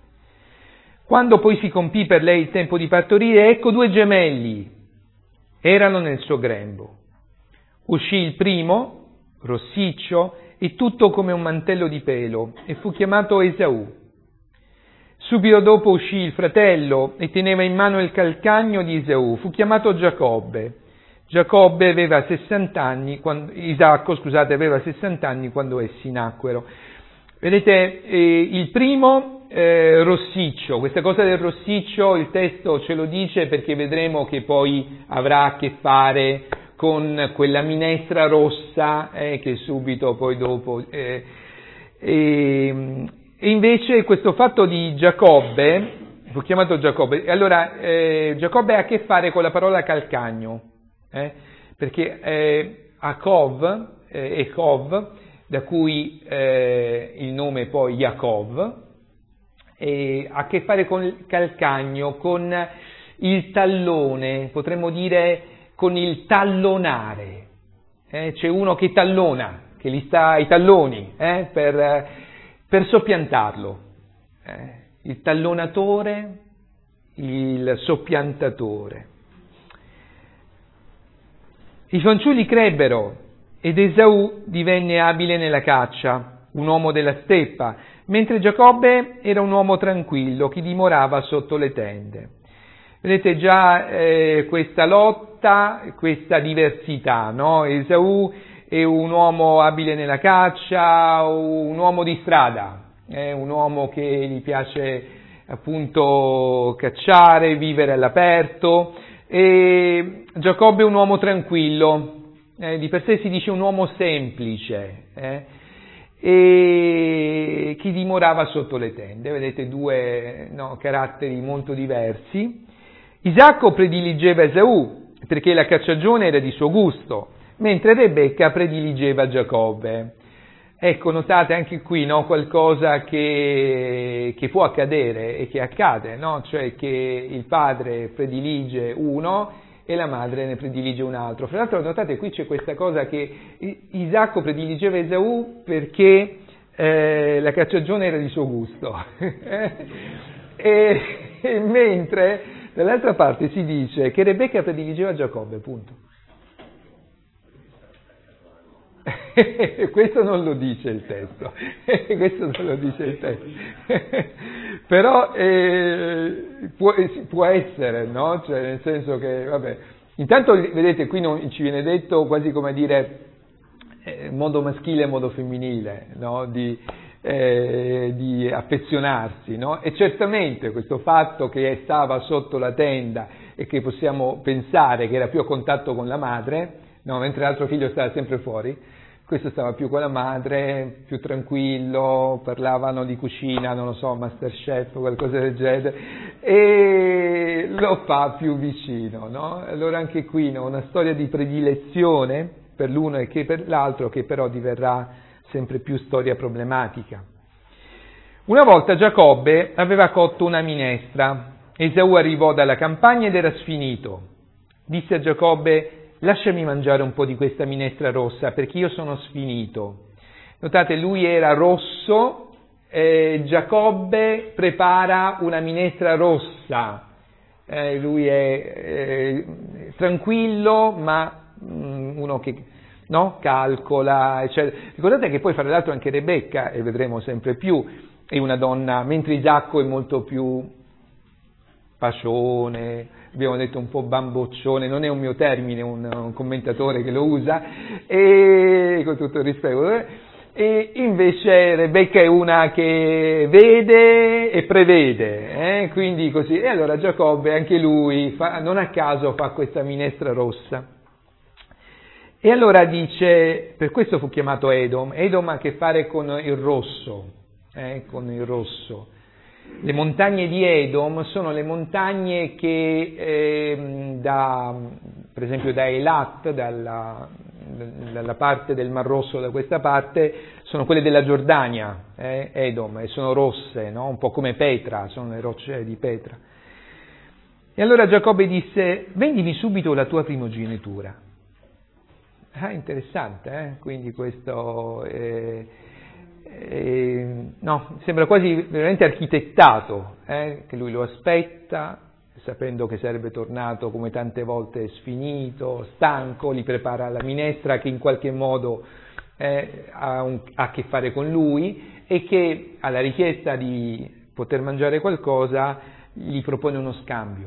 Quando poi si compì per lei il tempo di partorire, ecco due gemelli erano nel suo grembo. Uscì il primo, rossiccio e tutto come un mantello di pelo, e fu chiamato Esaù. Subito dopo uscì il fratello e teneva in mano il calcagno di Esaù, fu chiamato Giacobbe. Giacobbe aveva sessanta anni, quando, Isacco, scusate, aveva sessanta anni quando essi nacquero. Vedete, eh, il primo eh, rossiccio, questa cosa del rossiccio il testo ce lo dice perché vedremo che poi avrà a che fare con quella minestra rossa eh, che subito poi dopo... Eh, e, e invece questo fatto di Giacobbe, fu chiamato Giacobbe, allora eh, Giacobbe ha a che fare con la parola calcagno. Eh, perché eh, Akov, eh, Ekov, da cui eh, il nome poi Yaakov, eh, ha a che fare con il calcagno, con il tallone, potremmo dire con il tallonare. Eh, c'è uno che tallona, che gli sta ai talloni eh, per, per soppiantarlo. Eh, il tallonatore, il soppiantatore. I fanciulli crebbero ed Esaù divenne abile nella caccia, un uomo della steppa, mentre Giacobbe era un uomo tranquillo che dimorava sotto le tende. Vedete già eh, questa lotta, questa diversità, no? Esaù è un uomo abile nella caccia, un uomo di strada, è un uomo che gli piace appunto cacciare, vivere all'aperto. E Giacobbe è un uomo tranquillo, eh, di per sé si dice un uomo semplice, eh, e chi dimorava sotto le tende. Vedete due no, caratteri molto diversi. Isacco prediligeva Esaù perché la cacciagione era di suo gusto, mentre Rebecca prediligeva Giacobbe. Ecco, notate anche qui no, qualcosa che, che può accadere e che accade, no? Cioè che il padre predilige uno e la madre ne predilige un altro. Fra l'altro notate qui c'è questa cosa che Isacco prediligeva Esaù perché eh, la cacciagione era di suo gusto e, e mentre dall'altra parte si dice che Rebecca prediligeva Giacobbe, punto. Questo non lo dice il testo, questo non lo dice il testo, però eh, può, può essere, no? Cioè nel senso che, vabbè, intanto vedete qui non, ci viene detto quasi come dire eh, modo maschile e modo femminile, no? Di, eh, di affezionarsi, no? E certamente questo fatto che stava sotto la tenda e che possiamo pensare che era più a contatto con la madre, no? Mentre l'altro figlio stava sempre fuori, questo stava più con la madre, più tranquillo, parlavano di cucina, non lo so, Masterchef o qualcosa del genere, e lo fa più vicino, no? Allora anche qui no? Una storia di predilezione per l'uno e che per l'altro, che però diverrà sempre più storia problematica. Una volta Giacobbe aveva cotto una minestra, Esaù arrivò dalla campagna ed era sfinito. Disse a Giacobbe: lasciami mangiare un po' di questa minestra rossa, perché io sono sfinito. Notate, lui era rosso, eh, Giacobbe prepara una minestra rossa, eh, lui è eh, tranquillo, ma mh, uno che no, calcola, eccetera. Ricordate che poi, fra l'altro, anche Rebecca, e vedremo sempre più, è una donna, mentre Isacco è molto più pacione, abbiamo detto un po' bamboccione, non è un mio termine, un, un commentatore che lo usa, e con tutto il rispetto, eh, e invece Rebecca è una che vede e prevede, eh, quindi così, e allora Giacobbe anche lui, fa, non a caso fa questa minestra rossa. E allora dice, per questo fu chiamato Edom, Edom ha a che fare con il rosso, eh, con il rosso. Le montagne di Edom sono le montagne che eh, da, per esempio da Eilat, dalla, dalla parte del Mar Rosso, da questa parte, sono quelle della Giordania, eh, Edom, e sono rosse, no? Un po' come Petra, sono le rocce di Petra. E allora Giacobbe disse: vendimi subito la tua primogenitura. Ah, interessante, eh? Quindi questo... Eh, Eh, no, sembra quasi veramente architettato, eh, che lui lo aspetta, sapendo che sarebbe tornato come tante volte sfinito, stanco, gli prepara la minestra che in qualche modo eh, ha, un, ha a che fare con lui e che alla richiesta di poter mangiare qualcosa gli propone uno scambio,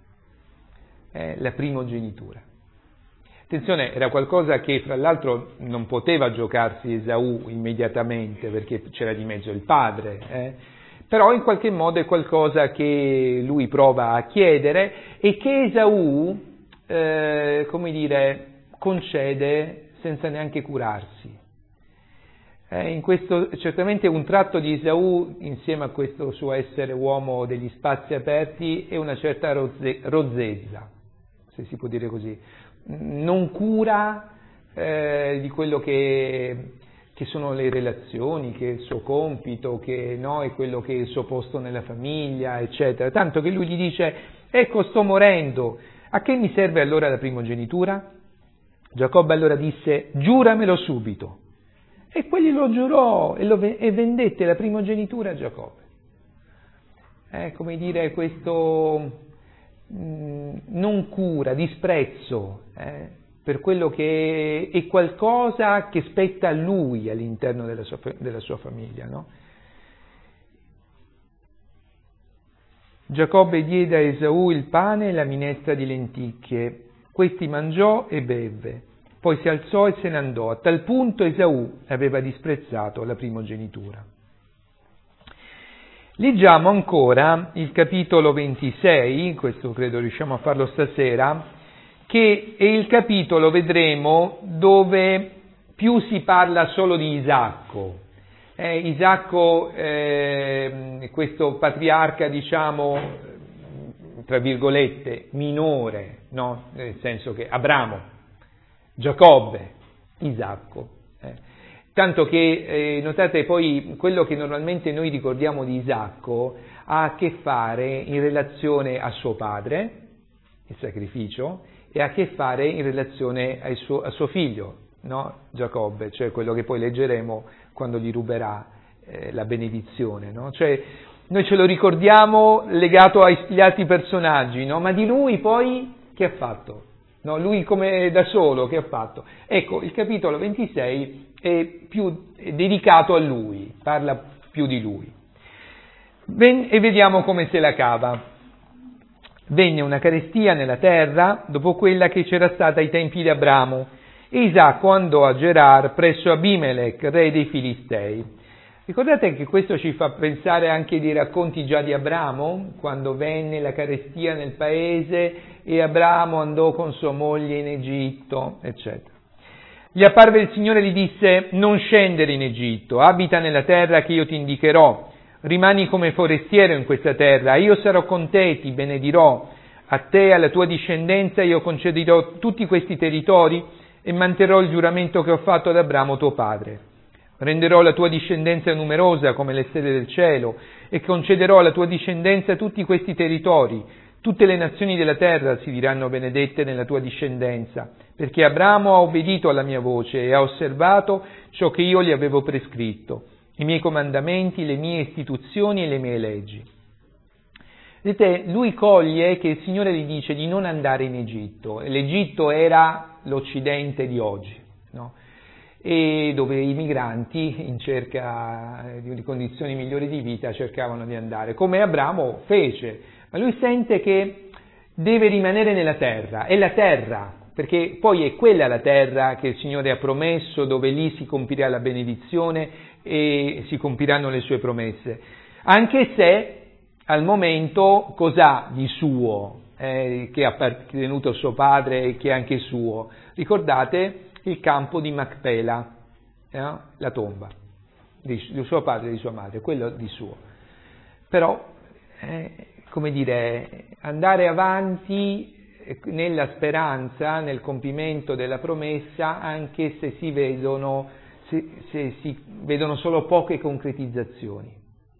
eh, la primogenitura. Attenzione, era qualcosa che fra l'altro non poteva giocarsi Esaù immediatamente perché c'era di mezzo il padre, eh? Però in qualche modo è qualcosa che lui prova a chiedere e che Esaù, eh, come dire, concede senza neanche curarsi. Eh, in questo certamente un tratto di Esaù, insieme a questo suo essere uomo degli spazi aperti, è una certa rozze, rozzezza, se si può dire così. Non cura eh, di quello che, che sono le relazioni, che è il suo compito, che no, è quello che è il suo posto nella famiglia, eccetera. Tanto che lui gli dice: ecco, sto morendo, a che mi serve allora la primogenitura? Giacobbe allora disse: giuramelo subito. E quelli lo giurò e, lo, e vendette la primogenitura a Giacobbe. È come dire questo... non cura, disprezzo eh, per quello che è, è qualcosa che spetta a lui all'interno della sua, della sua famiglia, no? Giacobbe diede a Esaù il pane e la minestra di lenticchie, questi mangiò e bevve, poi si alzò e se ne andò, a tal punto Esaù aveva disprezzato la primogenitura. Leggiamo ancora il capitolo ventisei, questo credo riusciamo a farlo stasera, che è il capitolo, vedremo, dove più si parla solo di Isacco Eh, Isacco, eh, questo patriarca, diciamo, tra virgolette, minore, no? Nel senso che Abramo, Giacobbe, Isacco. Eh. Tanto che, eh, notate poi, quello che normalmente noi ricordiamo di Isacco ha a che fare in relazione a suo padre, il sacrificio, e ha a che fare in relazione a suo, a suo figlio, no? Giacobbe, cioè quello che poi leggeremo quando gli ruberà eh, la benedizione, no? Cioè, noi ce lo ricordiamo legato agli altri personaggi, no? Ma di lui poi che ha fatto? No? Lui come da solo che ha fatto? Ecco, il capitolo ventisei è più è dedicato a lui, parla più di lui. Ben, e vediamo come se la cava. Venne una carestia nella terra dopo quella che c'era stata ai tempi di Abramo, e Isacco andò a Gerar presso Abimelech, re dei Filistei. Ricordate che questo ci fa pensare anche dei racconti già di Abramo, quando venne la carestia nel paese e Abramo andò con sua moglie in Egitto, eccetera. Gli apparve il Signore e gli disse: non scendere in Egitto, abita nella terra che io ti indicherò, rimani come forestiero in questa terra, io sarò con te, ti benedirò, a te e alla tua discendenza io concederò tutti questi territori e manterrò il giuramento che ho fatto ad Abramo tuo padre. Renderò la tua discendenza numerosa come le stelle del cielo e concederò alla tua discendenza tutti questi territori. Tutte le nazioni della terra si diranno benedette nella tua discendenza, perché Abramo ha obbedito alla mia voce e ha osservato ciò che io gli avevo prescritto, i miei comandamenti, le mie istituzioni e le mie leggi. Vedete, lui coglie che il Signore gli dice di non andare in Egitto. L'Egitto era l'Occidente di oggi, no? E dove i migranti in cerca di condizioni migliori di vita cercavano di andare, come Abramo fece, ma lui sente che deve rimanere nella terra, è la terra, perché poi è quella la terra che il Signore ha promesso, dove lì si compirà la benedizione e si compiranno le sue promesse, anche se al momento cos'ha di suo, eh, che ha appartenuto a suo padre e che è anche suo? Ricordate il campo di Macpela, eh, la tomba di, di suo padre e di sua madre, quello di suo. Però, eh, come dire, andare avanti nella speranza, nel compimento della promessa, anche se si vedono, se, se si vedono solo poche concretizzazioni.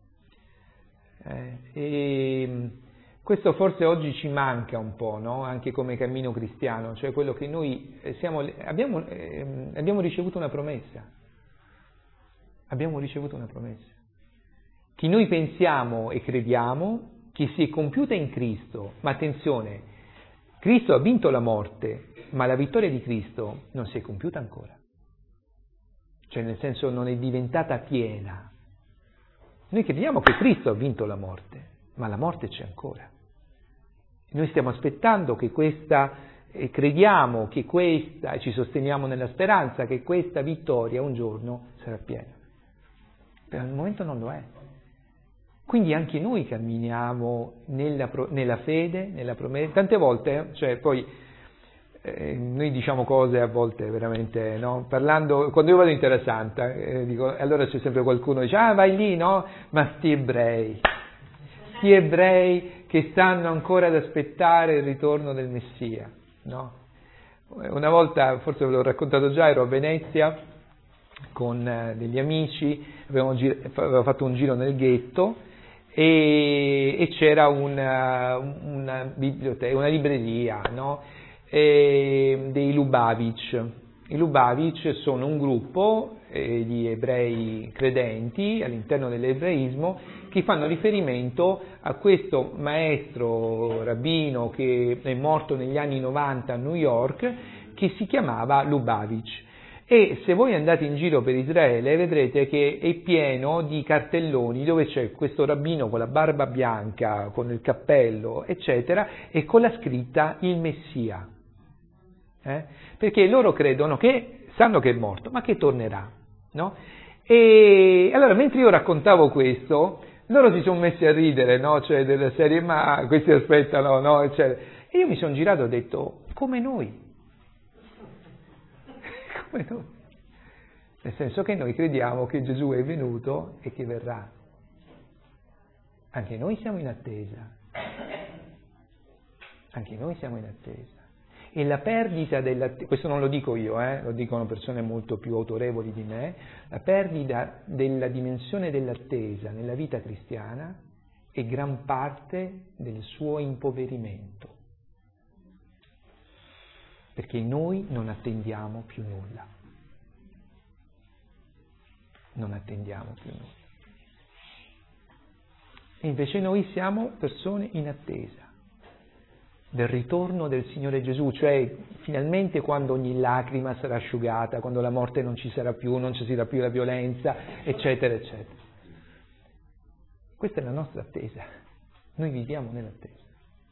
Eh, e questo forse oggi ci manca un po', no? Anche come cammino cristiano, cioè quello che noi siamo, abbiamo, eh, abbiamo ricevuto una promessa, abbiamo ricevuto una promessa, che noi pensiamo e crediamo che si è compiuta in Cristo, ma attenzione, Cristo ha vinto la morte, ma la vittoria di Cristo non si è compiuta ancora, cioè nel senso non è diventata piena. Noi crediamo che Cristo ha vinto la morte, ma la morte c'è ancora. Noi stiamo aspettando che questa, e crediamo che questa, e ci sosteniamo nella speranza che questa vittoria un giorno sarà piena. Per il momento non lo è. Quindi anche noi camminiamo nella, nella fede, nella promessa. Tante volte, cioè poi eh, noi diciamo cose a volte veramente, no? Parlando, quando io vado in Terra Santa, eh, dico, allora c'è sempre qualcuno che dice, ah vai lì, no? Ma sti ebrei, sti ebrei che stanno ancora ad aspettare il ritorno del Messia, no? Una volta, forse ve l'ho raccontato già, ero a Venezia con eh, degli amici, avevamo, gir- avevamo fatto un giro nel ghetto e, e c'era una, una biblioteca, una libreria, no? E, dei Lubavitch. I Lubavitch sono un gruppo eh, di ebrei credenti all'interno dell'ebraismo che fanno riferimento a questo maestro rabbino che è morto negli anni novanta a New York, che si chiamava Lubavitch. E se voi andate in giro per Israele vedrete che è pieno di cartelloni dove c'è questo rabbino con la barba bianca, con il cappello, eccetera, e con la scritta il Messia. Eh? Perché loro credono che, sanno che è morto, ma che tornerà, no? E allora mentre io raccontavo questo, loro si sono messi a ridere, no? Cioè della serie, ma questi aspettano, no? Eccetera. E io mi sono girato e ho detto, come noi, come noi. nel senso che noi crediamo che Gesù è venuto e che verrà. Anche noi siamo in attesa, anche noi siamo in attesa. E la perdita dell'attesa, questo non lo dico io, eh, lo dicono persone molto più autorevoli di me, la perdita della dimensione dell'attesa nella vita cristiana è gran parte del suo impoverimento, perché noi non attendiamo più nulla, non attendiamo più nulla. E invece noi siamo persone in attesa del ritorno del Signore Gesù, cioè finalmente quando ogni lacrima sarà asciugata, quando la morte non ci sarà più, non ci sarà più la violenza, eccetera, eccetera. Questa è la nostra attesa, noi viviamo nell'attesa.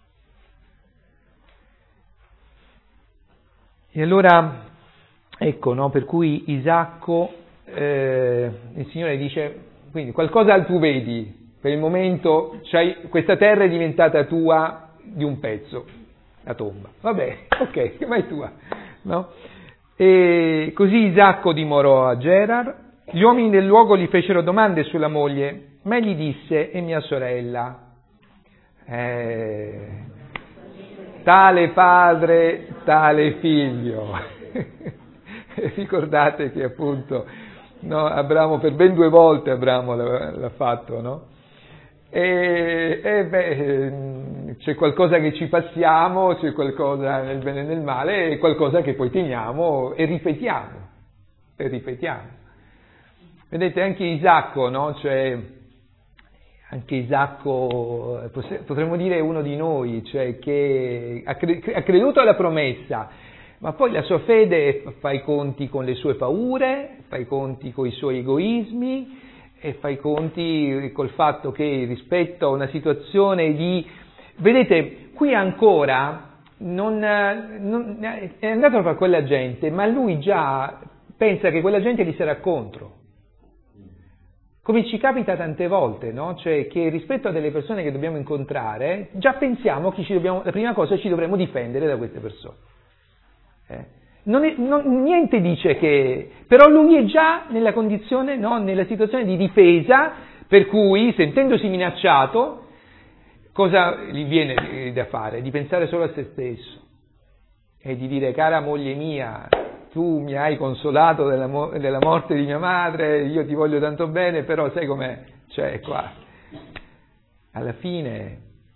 E allora, ecco, no, per cui Isacco, eh, il Signore dice, quindi qualcosa tu vedi, per il momento c'hai, questa terra è diventata tua di un pezzo, la tomba. Vabbè, ok, ma è tua, no? E così Isacco dimorò a Gerar. Gli uomini del luogo gli fecero domande sulla moglie, ma egli disse: è mia sorella. Eh, tale padre, tale figlio. Ricordate che appunto, no, Abramo per ben due volte Abramo l'ha, l'ha fatto, no? E, e beh, c'è qualcosa che ci passiamo, c'è qualcosa nel bene e nel male, e qualcosa che poi teniamo e ripetiamo, e ripetiamo. Vedete, anche Isacco, no? Cioè, anche Isacco, potremmo dire è uno di noi, cioè che ha creduto alla promessa, ma poi la sua fede fa i conti con le sue paure, fa i conti con i suoi egoismi, e fa i conti col fatto che rispetto a una situazione di... Vedete, qui ancora non, non, è andato a fare quella gente, ma lui già pensa che quella gente gli sarà contro. Come ci capita tante volte, no? Cioè che rispetto a delle persone che dobbiamo incontrare, già pensiamo che ci dobbiamo, la prima cosa ci dovremmo difendere da queste persone. Eh? Non è, non, niente dice che, però lui è già nella condizione, no, nella situazione di difesa, per cui sentendosi minacciato, cosa gli viene da fare? Di pensare solo a se stesso e di dire: cara moglie mia, tu mi hai consolato della, della morte di mia madre, io ti voglio tanto bene, però sai com'è? Cioè qua, alla fine.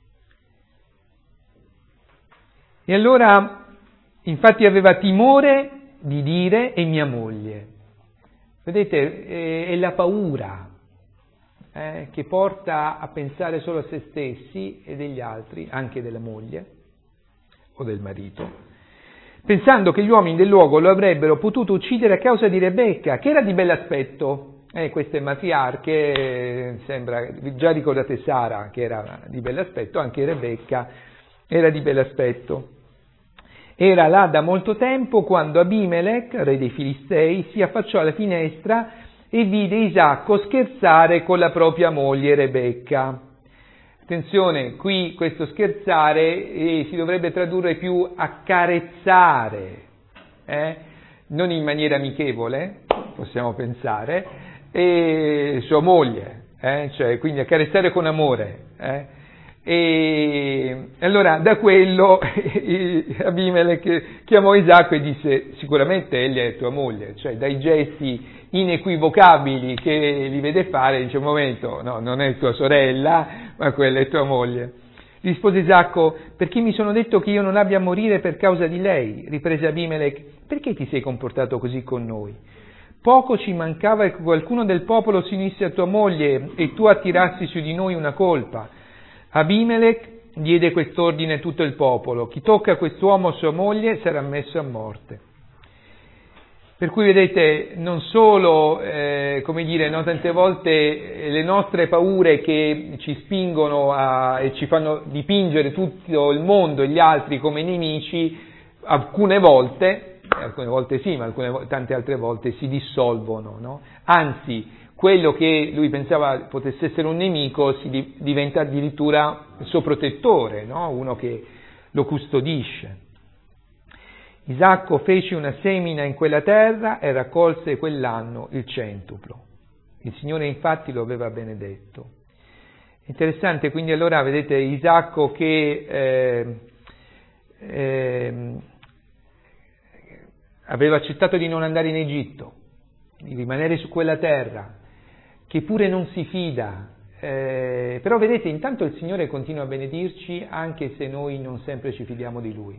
E allora... Infatti aveva timore di dire è mia moglie. Vedete, è la paura eh, che porta a pensare solo a se stessi e degli altri, anche della moglie o del marito, pensando che gli uomini del luogo lo avrebbero potuto uccidere a causa di Rebecca, che era di bell'aspetto. Eh, queste matriarche, sembra, già ricordate Sara che era di bell'aspetto, anche Rebecca era di bell'aspetto. Era là da molto tempo quando Abimelech, re dei Filistei, si affacciò alla finestra e vide Isacco scherzare con la propria moglie Rebecca. Attenzione, qui questo scherzare eh, si dovrebbe tradurre più accarezzare, eh? Non in maniera amichevole, possiamo pensare, e sua moglie, eh? Cioè, quindi accarezzare con amore, eh? E allora da quello Abimelech chiamò Isacco e disse: sicuramente egli è tua moglie, cioè dai gesti inequivocabili che li vede fare dice: un momento, no, non è tua sorella, ma quella è tua moglie. Rispose Isacco: perché mi sono detto che io non abbia a morire per causa di lei. Riprese Abimelech: perché ti sei comportato così con noi? Poco ci mancava che qualcuno del popolo si unisse a tua moglie e tu attirassi su di noi una colpa. Abimelech diede quest'ordine a tutto il popolo: chi tocca quest'uomo o sua moglie sarà messo a morte. Per cui vedete, non solo, eh, come dire, no, tante volte le nostre paure che ci spingono a, e ci fanno dipingere tutto il mondo e gli altri come nemici, alcune volte, alcune volte sì, ma alcune, tante altre volte si dissolvono, no? Anzi, quello che lui pensava potesse essere un nemico si diventa addirittura il suo protettore, no? Uno che lo custodisce. Isacco fece una semina in quella terra e raccolse quell'anno il centuplo. Il Signore infatti lo aveva benedetto. Interessante, quindi allora vedete Isacco che eh, eh, aveva accettato di non andare in Egitto, di rimanere su quella terra, che pure non si fida, eh, però vedete intanto il Signore continua a benedirci anche se noi non sempre ci fidiamo di Lui.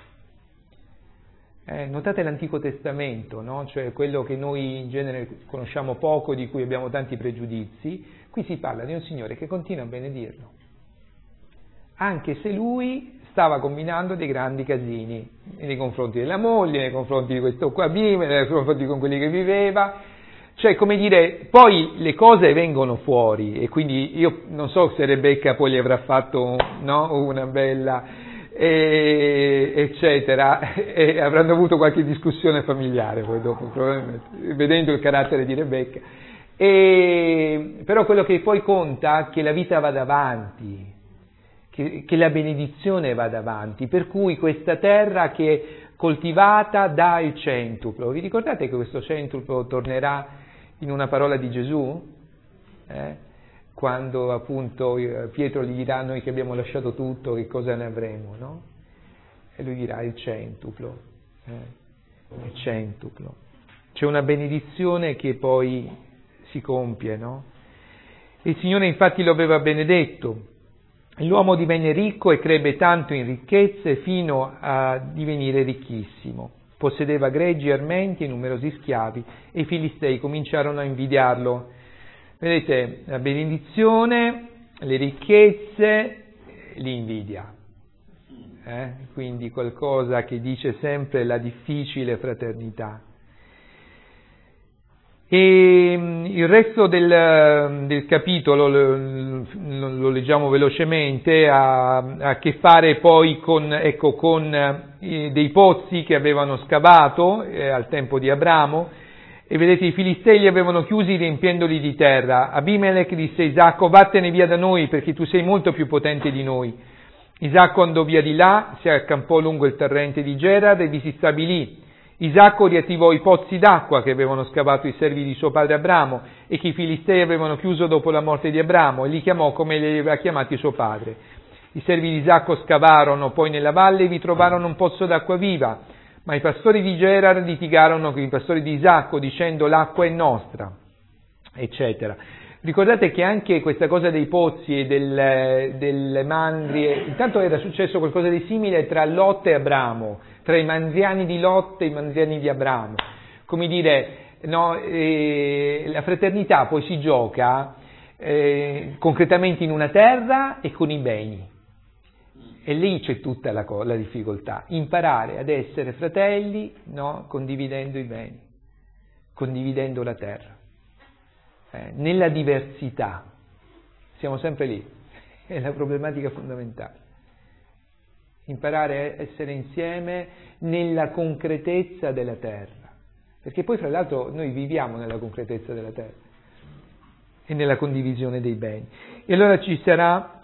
Eh, notate l'Antico Testamento, no? Cioè quello che noi in genere conosciamo poco, di cui abbiamo tanti pregiudizi, qui si parla di un Signore che continua a benedirlo, anche se Lui stava combinando dei grandi casini nei confronti della moglie, nei confronti di questo qua Abimele, nei confronti con quelli che viveva, cioè come dire, poi le cose vengono fuori e quindi io non so se Rebecca poi gli avrà fatto no, una bella e, eccetera e avranno avuto qualche discussione familiare poi dopo probabilmente, vedendo il carattere di Rebecca, e, però quello che poi conta è che la vita vada avanti, Che, che la benedizione vada avanti, per cui questa terra che è coltivata dà il centuplo. Vi ricordate che questo centuplo tornerà in una parola di Gesù? Eh? Quando appunto Pietro gli dirà: noi che abbiamo lasciato tutto, che cosa ne avremo? No? E lui dirà: il centuplo. Eh? Il centuplo. C'è una benedizione che poi si compie, no? Il Signore infatti lo aveva benedetto. L'uomo divenne ricco e crebbe tanto in ricchezze fino a divenire ricchissimo. Possedeva greggi, armenti e numerosi schiavi e i Filistei cominciarono a invidiarlo. Vedete, la benedizione, le ricchezze, l'invidia. Eh? Quindi qualcosa che dice sempre la difficile fraternità. E il resto del, del capitolo, lo, lo leggiamo velocemente, ha, ha a che fare poi con, ecco, con eh, dei pozzi che avevano scavato eh, al tempo di Abramo, e vedete i Filistei li avevano chiusi riempiendoli di terra. Abimelech disse a Isacco: vattene via da noi perché tu sei molto più potente di noi. Isacco andò via di là, si accampò lungo il torrente di Gerar e vi si stabilì. Isacco riattivò i pozzi d'acqua che avevano scavato i servi di suo padre Abramo e che i Filistei avevano chiuso dopo la morte di Abramo, e li chiamò come li aveva chiamati suo padre. I servi di Isacco scavarono poi nella valle e vi trovarono un pozzo d'acqua viva, ma i pastori di Gerar litigarono con i pastori di Isacco dicendo: l'acqua è nostra, eccetera. Ricordate che anche questa cosa dei pozzi e del, delle mandrie, intanto era successo qualcosa di simile tra Lot e Abramo, tra i mandriani di Lot e i mandriani di Abramo. Come dire, no, eh, la fraternità poi si gioca eh, concretamente in una terra e con i beni. E lì c'è tutta la, la difficoltà, imparare ad essere fratelli, no, condividendo i beni, condividendo la terra. Eh, nella diversità, siamo sempre lì, è la problematica fondamentale. Imparare a essere insieme nella concretezza della terra, perché poi fra l'altro noi viviamo nella concretezza della terra e nella condivisione dei beni. E allora ci sarà,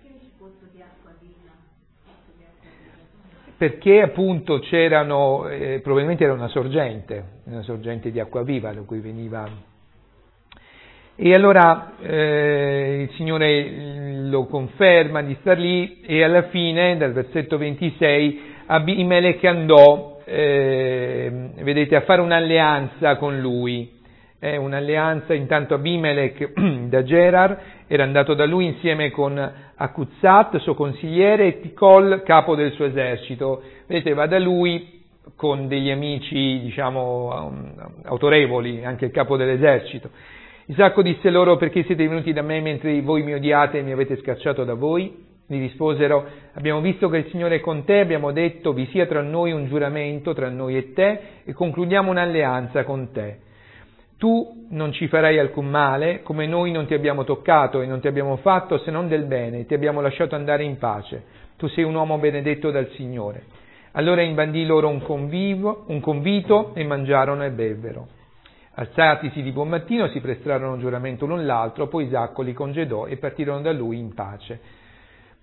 perché appunto c'erano, eh, probabilmente era una sorgente, una sorgente di acqua viva da cui veniva. E allora eh, il Signore lo conferma di star lì, e alla fine, dal versetto ventisei, Abimelech andò, eh, vedete, a fare un'alleanza con lui. Eh, un'alleanza, intanto Abimelech da Gerar era andato da lui insieme con Akuzat, suo consigliere, e Ticol, capo del suo esercito. Vedete, va da lui con degli amici, diciamo, autorevoli, anche il capo dell'esercito. Isacco disse loro: perché siete venuti da me mentre voi mi odiate e mi avete scacciato da voi? Gli risposero: abbiamo visto che il Signore è con te, abbiamo detto: vi sia tra noi un giuramento, tra noi e te, e concludiamo un'alleanza con te. Tu non ci farai alcun male, come noi non ti abbiamo toccato e non ti abbiamo fatto se non del bene, ti abbiamo lasciato andare in pace. Tu sei un uomo benedetto dal Signore. Allora imbandì loro un, convivo, un convito e mangiarono e bevvero. Alzatisi di buon mattino si prestarono giuramento l'un l'altro, poi Isacco li congedò e partirono da lui in pace.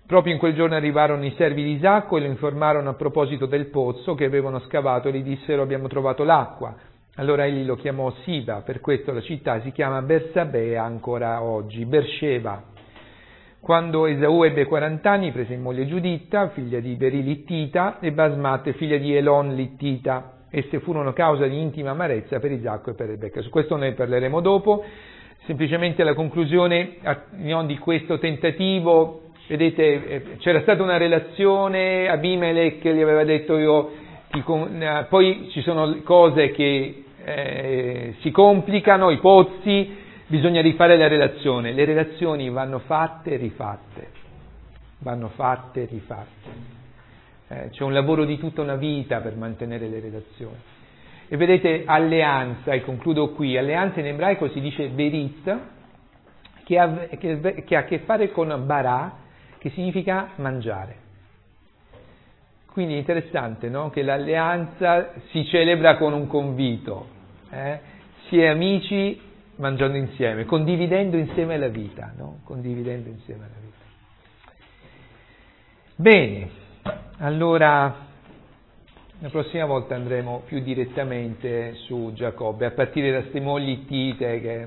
Proprio in quel giorno arrivarono i servi di Isacco e lo informarono a proposito del pozzo che avevano scavato e gli dissero: abbiamo trovato l'acqua. Allora egli lo chiamò Siba, per questo la città si chiama Bersabea ancora oggi, Beersheba. Quando Esaù ebbe quaranta anni prese in moglie Giuditta, figlia di Beri Littita, e Basmat, figlia di Elon Littita. Esse furono causa di intima amarezza per Isacco e per Rebecca. Su questo ne parleremo dopo. Semplicemente la conclusione non di questo tentativo, vedete, c'era stata una relazione, Abimelech gli aveva detto io, ti, poi ci sono cose che eh, si complicano, i pozzi, bisogna rifare la relazione. Le relazioni vanno fatte e rifatte, vanno fatte e rifatte. Eh, c'è un lavoro di tutta una vita per mantenere le relazioni. E vedete, alleanza, e concludo qui, alleanza in ebraico si dice berit, che ha, che, che ha a che fare con bara, che significa mangiare. Quindi è interessante, no? Che l'alleanza si celebra con un convito, eh? Si è amici mangiando insieme, condividendo insieme la vita, no? Condividendo insieme la vita. Bene, allora la prossima volta andremo più direttamente su Giacobbe, a partire da queste mogli ittite che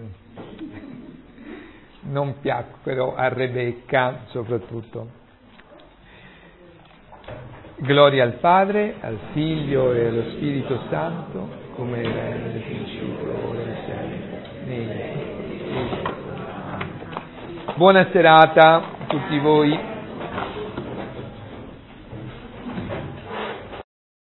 non piacquero a Rebecca soprattutto. Gloria al Padre, al Figlio e allo Spirito Santo, come era nel principio, ora e sempre. Buona serata a tutti voi.